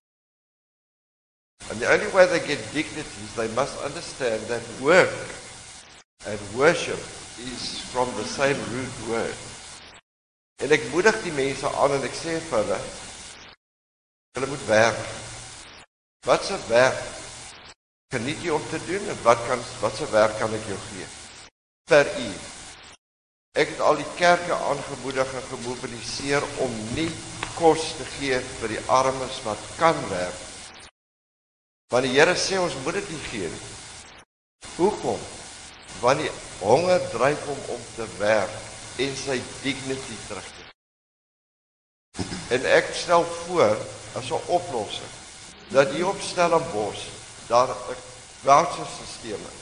And the only way they get dignity is they must understand that work and worship is from the same root word. En ek moedig die mense aan en ek sê vir hulle, hulle moet werk. Wat se werk geniet jy om te doen en wat kan wat se werk kan ek jou gee? Per uur. Ek het al die kerke aangemoedig en gemobiliseer om nie kos te gee vir die armes wat kan werk. Want die Here sê ons moet dit nie gee nie. Hoekom? Want die honger dryf hom om te werk en sy dignity terug te gee. En ek stel voor as 'n oplossing dat hier op Stellenbosch daar 'n voucherstelsel is.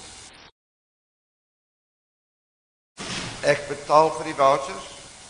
Ek betaal vir die vouchers.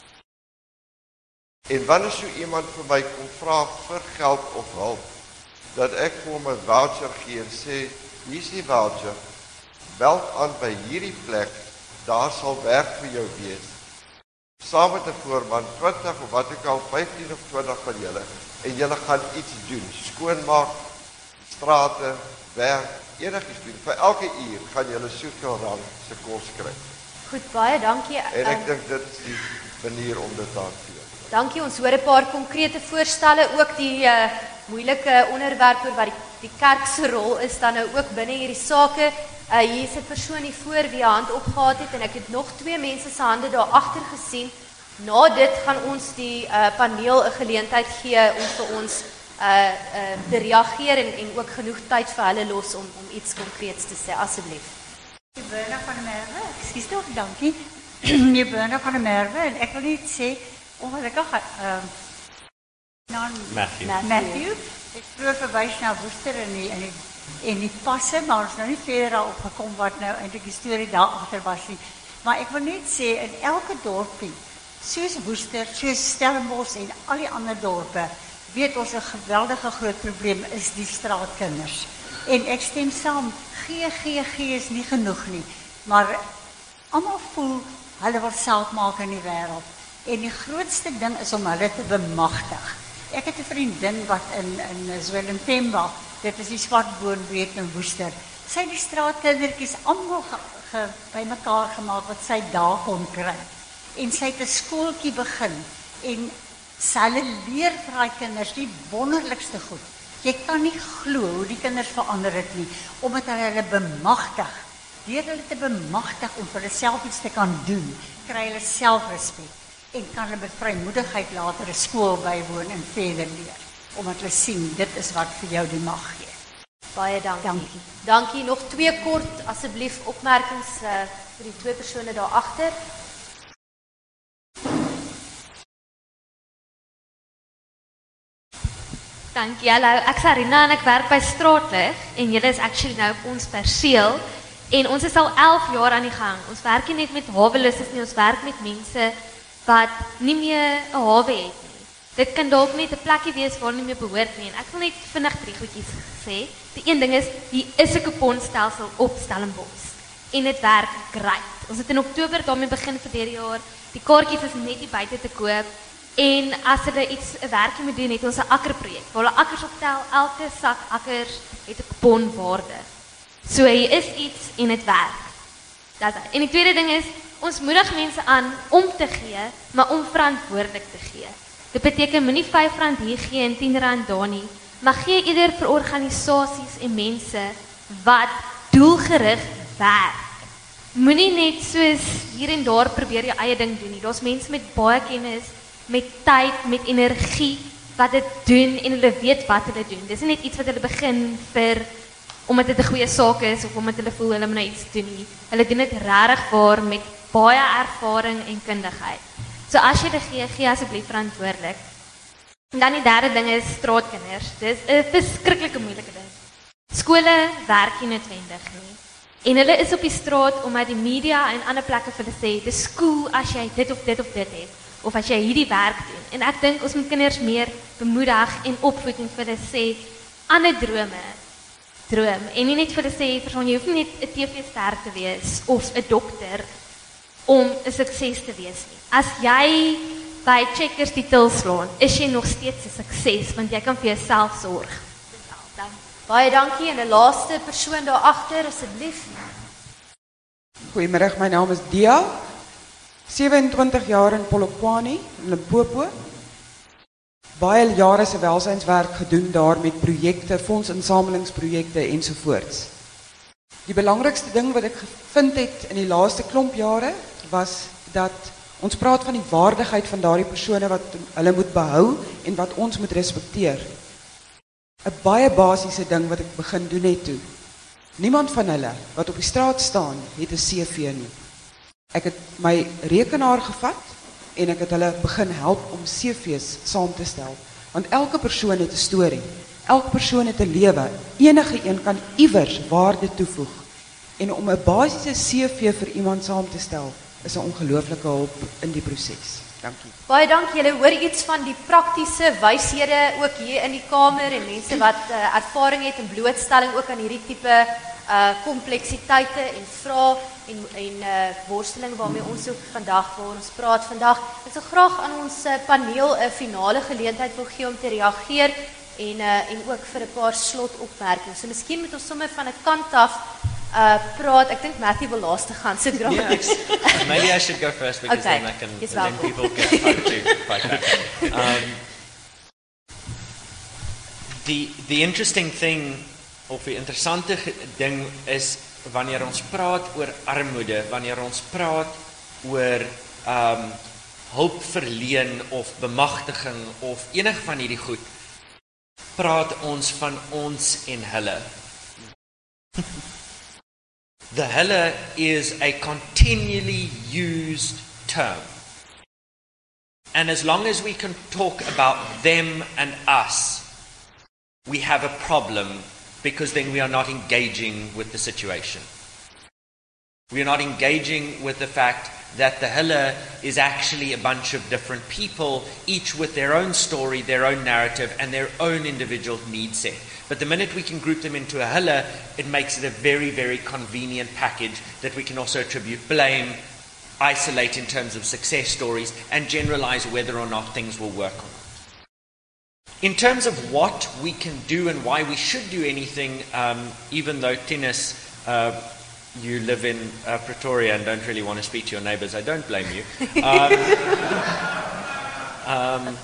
En wanneer so iemand vir my kom vra vir geld of hulp, dat ek vir hom 'n voucher gee en sê, hier is die voucher, meld aan by hierdie plek, daar sal werk vir jou wees. Saam met 'n voorman, twintig of wat ook al, vyftien of twintig van julle, en julle gaan iets doen, skoonmaak, strate, werk, enigiets doen. Vir elke uur gaan julle soveel rand se kos kry. Goed, baie dankie. En ek dink dit is die manier om dit te hanteer. Dankie, ons hoor 'n paar konkrete voorstelle, ook die uh, moeilike onderwerp oor wat die, die kerk se rol is dan nou ook binne hierdie sake. Uh, hier is 'n persoon hier voor wie 'n hand opgehaal het en ek het nog twee mense se hande daar agter gesien. Na dit gaan ons die uh, paneel 'n geleentheid gee om vir ons uh, uh, te reageer en, en ook genoeg tyd vir hulle los om, om iets konkreets te sê, asseblief. Die Berna van der Merwe, ekskuus tog, dankie. Die Berna van der Merwe en ek wil net sê ongelukkig uh, nou Matthew. Matthew. Matthew. Ek vroeg verwys na Woester in die, in die En die passe, maar ons nou nie verder daarop gekom wat nou eintlik die storie daar agter was nie. Maar ek wil net sê in elke dorpie, soos Woester, soos Stellenbosch en al die ander dorpe, weet ons 'n geweldige groot probleem is die straatkinders. En ek stem saam, G G G is nie genoeg nie, maar almal voel hulle wil self maak in die wêreld. En die grootste ding is om hulle te bemagtig. Ek het 'n vriendin wat in in Zwelintemba, dit is die Swartboonbreek in Woester. Sy het die straatkindertjies almal ge, ge, bymekaar gemaak wat sy daar kon kry. En sy het 'n skooltjie begin en sy leer vir daai kinders die wonderlikste goed. Jy kan nie glo hoe die kinders verander het nie, omdat hulle hulle bemagtig. Deur hulle te bemagtig om vir hulle self iets te kan doen, kry hulle selfrespek en kan hulle met vrymoedigheid later 'n skool bywoon en verder leer, omdat hulle sien dit is wat vir jou die mag gee. Baie dankie. Dankie. Dankie. Nog twee kort asseblief opmerkings uh, vir die twee persone daar agter. Dankie. Hallo, ek is Arina en ek werk by Straatlig en julle is actually nou op ons perseel en ons is al elf jaar aan die gang. Ons werk nie net met hawelussers nie, ons werk met mense wat nie meer 'n hawe het nie. Dit kan dalk net 'n plekkie wees waar nie meer behoort nie en ek wil net vinnig drie goedjies sê. Die een ding is, hier is 'n kuponstelsel op Stellenbosch en dit werk great. Ons het in Oktober daarmee begin vir hierdie jaar. Die kaartjies is net nie buite te koop. En as hulle iets 'n werkie moet doen, het ons 'n akkerprojek. Waar hulle akkers optel, elke sak akkers het 'n kuponwaarde. So hier is iets en dit werk. Dis dit. En die tweede ding is, ons moedig mense aan om te gee, maar om verantwoordelik te gee. Dit beteken moenie vyf rand hier gee en tien rand daar nie, maar gee eerder vir organisasies en mense wat doelgerig werk. Moenie net soos hier en daar probeer jou eie ding doen nie. Daar's mense met baie kennis, met tyd, met energie wat dit doen en hulle weet wat hulle doen. Dis nie net iets wat hulle begin vir omdat dit 'n goeie saak is of omdat hulle voel hulle moet nou iets doen nie. Hulle doen dit regtig waar met baie ervaring en kundigheid. So as jy dit gee, gee asseblief verantwoordelik. En dan die derde ding is straatkinders. Dis 'n verskriklike moeilike ding. Skole werk nie noodwendig nie. En hulle is op die straat omdat die media en ander plekke vir hulle sê, dis cool as jy dit of dit of dit het. Of as jy hierdie werk doen. En ek dink ons moet kinders meer bemoedig en opvoed en vir hulle sê, ander drome, droom. En nie net vir hulle sê, persoon, jy hoef nie net 'n T V-ster te wees, of 'n dokter, om 'n sukses te wees nie. As jy by Checkers die til slaan, is jy nog steeds 'n sukses, want jy kan vir jouself sorg. Dis al, dankie. Baie dankie en 'n laaste persoon daar agter asseblief. Goeiemiddag, my naam is Dia. sewe-en-twintig jaar in Polokwane, in Limpopo. Baie jare se welsynswerk gedoen daar met projekte, fondsinsamelingsprojekte ensovoorts. Die belangrikste ding wat ek gevind het in die laaste klomp jare was dat ons praat van die waardigheid van daardie persone wat hulle moet behou en wat ons moet respekteer. 'n Baie basiese ding wat ek begin doen het toe. Niemand van hulle wat op die straat staan, het 'n C V nie. Ek het my rekenaar gevat en ek het hulle begin help om C V's saam te stel. Want elke persoon het 'n storie. Elke persoon het 'n lewe. Enige een kan iewers waarde toevoeg. En om 'n basiese C V vir iemand saam te stel, is 'n ongelooflike hulp in die proses. Dankie. Baie dankie. Julle hoor iets van die praktiese wyshede ook hier in die kamer en mense wat uh, ervaring het in blootstelling ook aan hierdie tipe uh kompleksiteite en vrae en en uh worsteling waarmee ons ook vandag waar ons praat vandag. Ek sou graag aan ons uh, paneel 'n finale geleentheid wil gee om te reageer en uh en ook vir 'n paar slotopmerkings. So miskien moet ons sommer van 'n kant af uh praat. Ek dink Matthew wil laaste gaan so graag. Yeah, maybe I should go first because okay. then I can Yes, then people get time to fight back. Um, the the interesting thing of die interessante ding is wanneer ons praat oor armoede, wanneer ons praat oor um hulp verleen of bemagtiging of enig van hierdie goed, praat ons van ons en hulle. The hulle is a continually used term. And as long as we can talk about them and us, we have a problem because then we are not engaging with the situation. We are not engaging with the fact that the Hulle is actually a bunch of different people, each with their own story, their own narrative, and their own individual need set. But the minute we can group them into a Hulle, it makes it a very, very convenient package that we can also attribute blame, isolate in terms of success stories, and generalize whether or not things will work or not. In terms of what we can do and why we should do anything, um, even though Tinus, uh, you live in uh, Pretoria and don't really want to speak to your neighbors, I don't blame you. Um, um,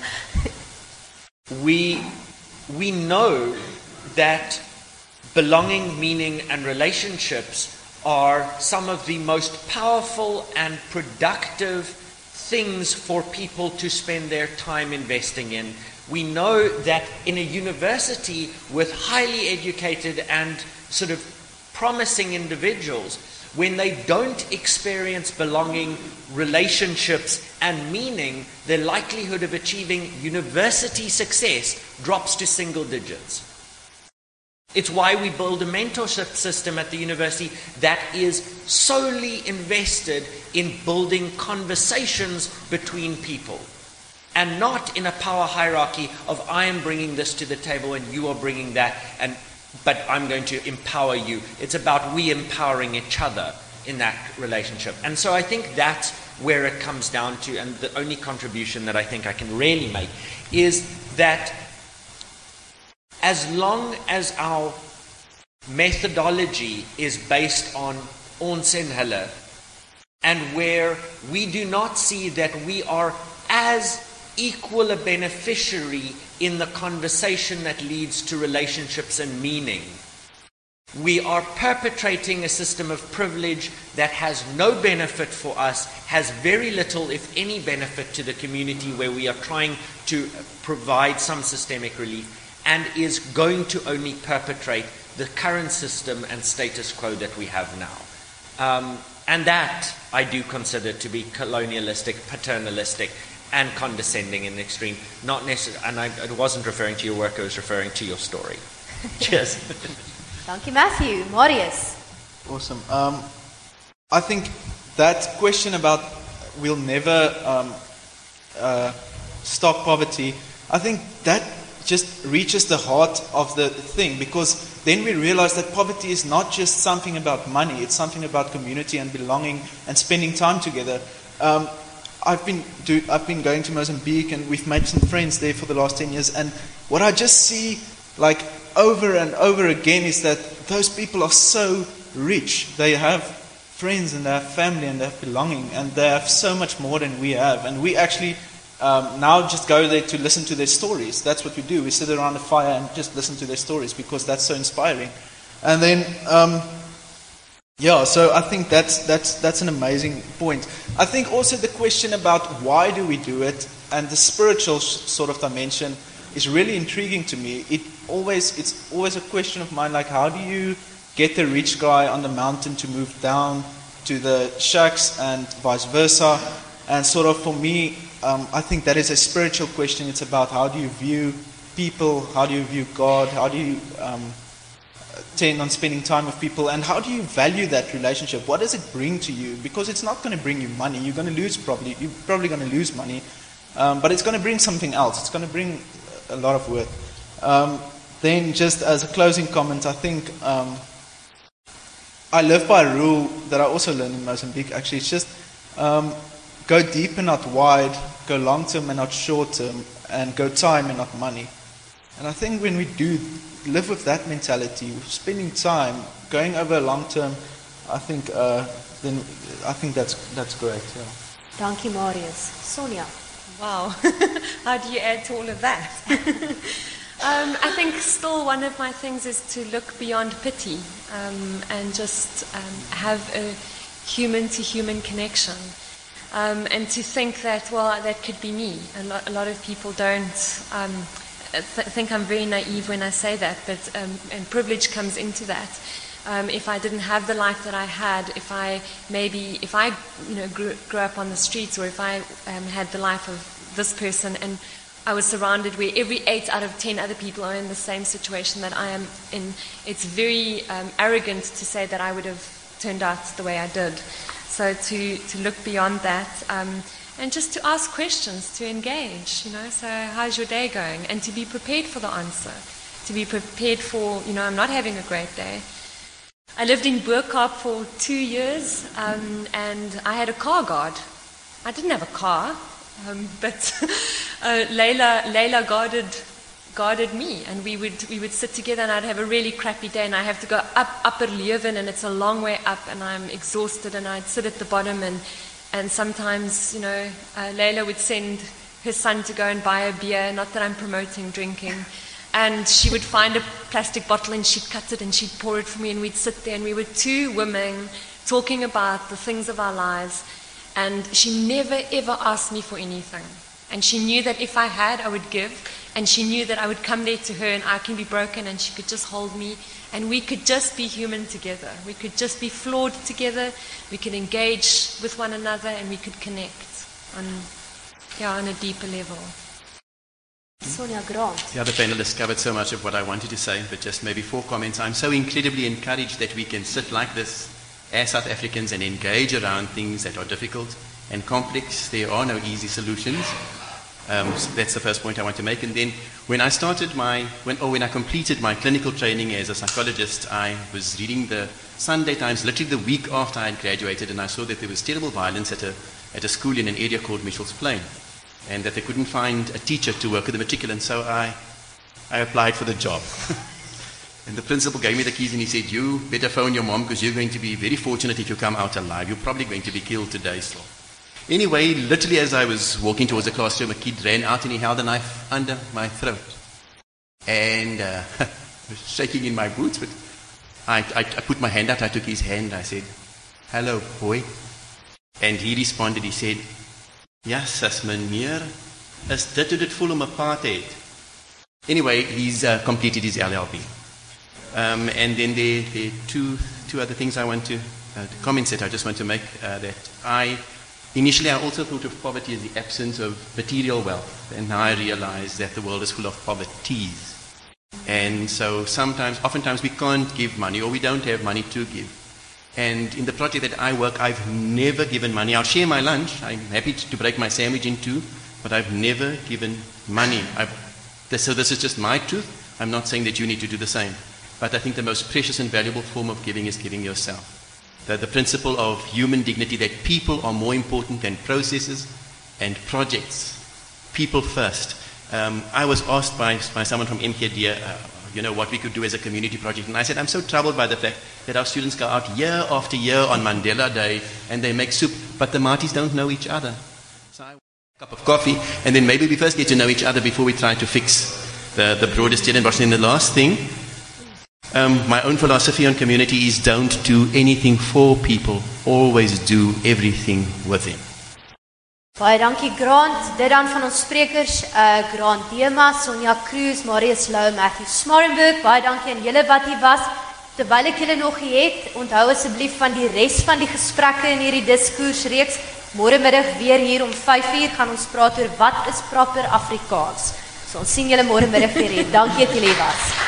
we, we know that belonging, meaning, and relationships are some of the most powerful and productive things for people to spend their time investing in. We know that in a university with highly educated and sort of promising individuals, when they don't experience belonging, relationships, and meaning, their likelihood of achieving university success drops to single digits. It's why we build a mentorship system at the university that is solely invested in building conversations between people, and not in a power hierarchy of I am bringing this to the table and you are bringing that, and but I'm going to empower you. It's about we empowering each other in that relationship. And so I think that's where it comes down to, and the only contribution that I think I can really make is that as long as our methodology is based on ons en hulle, and where we do not see that we are as equal a beneficiary in the conversation that leads to relationships and meaning, we are perpetrating a system of privilege that has no benefit for us, has very little, if any, benefit to the community where we are trying to provide some systemic relief, and is going to only perpetrate the current system and status quo that we have now. Um, and that I do consider to be colonialistic, paternalistic, and condescending in the extreme. Not necessarily, and I, I wasn't referring to your work, I was referring to your story. Cheers. Dankie Matthew. Marius. Awesome. Um, I think that question about we'll never um, uh, stop poverty, I think that just reaches the heart of the thing, because then we realize that poverty is not just something about money, it's something about community and belonging and spending time together. Um, I've been do, I've been going to Mozambique, and we've made some friends there for the last ten years, and what I just see like over and over again is that those people are so rich. They have friends and they have family and they have belonging, and they have so much more than we have, and we actually um, now just go there to listen to their stories. That's what we do. We sit around a fire and just listen to their stories because that's so inspiring. And then um, Yeah, so I think that's that's that's an amazing point. I think also the question about why do we do it and the spiritual sh- sort of dimension is really intriguing to me. It always it's always a question of mine, like how do you get the rich guy on the mountain to move down to the shacks and vice versa? And sort of for me, um, I think that is a spiritual question. It's about how do you view people, how do you view God, how do you um, tend on spending time with people, and how do you value that relationship? What does it bring to you? Because it's not going to bring you money. You're going to lose probably. You're probably going to lose money, um, but it's going to bring something else. It's going to bring a lot of worth. Um, then, just as a closing comment, I think um, I live by a rule that I also learned in Mozambique. Actually, it's just um, go deep and not wide, go long term and not short term, and go time and not money. And I think when we do live with that mentality, spending time, going over a long term, I think uh, then I think that's that's great. Yeah. Dankie Marius. Sonia. Wow, how do you add to all of that? um, I think still one of my things is to look beyond pity um, and just um, have a human-to-human connection. Um, and to think that, well, that could be me. A lot, a lot of people don't um, th- think I'm very naive when I say that, but um, and privilege comes into that. Um, if I didn't have the life that I had, if I maybe, if I, you know, grew, grew up on the streets, or if I um, had the life of this person, and I was surrounded where every eight out of ten other people are in the same situation that I am in. It's very um, arrogant to say that I would have turned out the way I did. So to, to look beyond that um, and just to ask questions, to engage, you know, so how's your day going? And to be prepared for the answer, to be prepared for, you know, I'm not having a great day. I lived in Boerkaap for two years um, and I had a car guard. I didn't have a car. Um, but uh, Layla, Layla guarded, guarded me, and we would we would sit together, and I'd have a really crappy day, and I have to go up Upper Leuven, and it's a long way up, and I'm exhausted, and I'd sit at the bottom, and and sometimes, you know, uh, Layla would send her son to go and buy a beer. Not that I'm promoting drinking, and she would find a plastic bottle, and she'd cut it, and she'd pour it for me, and we'd sit there, and we were two women talking about the things of our lives. And she never, ever asked me for anything. And she knew that if I had, I would give. And she knew that I would come there to her and I can be broken and she could just hold me. And we could just be human together. We could just be flawed together. We could engage with one another and we could connect on, yeah, on a deeper level. Sonia Grant. The other panelists covered so much of what I wanted to say, but just maybe four comments. I'm so incredibly encouraged that we can sit like this as South Africans and engage around things that are difficult and complex. There are no easy solutions. Um, so that's the first point I want to make. And then when I started my, when, or when I completed my clinical training as a psychologist, I was reading the Sunday Times literally the week after I had graduated, and I saw that there was terrible violence at a, at a school in an area called Mitchell's Plain, and that they couldn't find a teacher to work with the matriculant, so I, I applied for the job. And the principal gave me the keys and he said, you better phone your mom because you're going to be very fortunate if you come out alive. You're probably going to be killed today still. Anyway, literally as I was walking towards the classroom, a kid ran out and he held a knife under my throat. And uh, I was shaking in my boots, but I, I, I put my hand out, I took his hand, I said, hello, boy. And he responded, he said, ja, sis meneer, is dit hoe dit voel om 'n apartheid? Anyway, he's uh, completed his L L B. Um, and then there, there are two, two other things I want to, uh, comments that I just want to make. Uh, that I, initially I also thought of poverty as the absence of material wealth. And now I realize that the world is full of poverties. And so sometimes, oftentimes we can't give money or we don't have money to give. And in the project that I work, I've never given money. I'll share my lunch. I'm happy to break my sandwich in two, but I've never given money. I've, so this is just my truth. I'm not saying that you need to do the same. But I think the most precious and valuable form of giving is giving yourself. The, the principle of human dignity, that people are more important than processes and projects. People first. Um, I was asked by, by someone from M K D, uh, you know, what we could do as a community project. And I said, I'm so troubled by the fact that our students go out year after year on Mandela Day and they make soup, but the Matis don't know each other. So I want a cup of coffee, and then maybe we first get to know each other before we try to fix the, the broader Stellenbosch. And the last thing, Um, my own philosophy on community is don't do anything for people, always do everything with them. Baie dankie Grant. Dit dan van ons sprekers, uh, Grant Demas, Sonja Cruz, Marius Lou, Matthew Smarenburg. Baie dankie aan julle wat hier was. Terwyl ek julle nog het, onthou asseblief van die res van die gesprekke in hierdie diskoersreeks. Môre middag weer hier om vyf uur gaan ons praat oor wat is proper Afrikaans. So ons sien julle môre middag weer hier. Dankie dat julle hier was.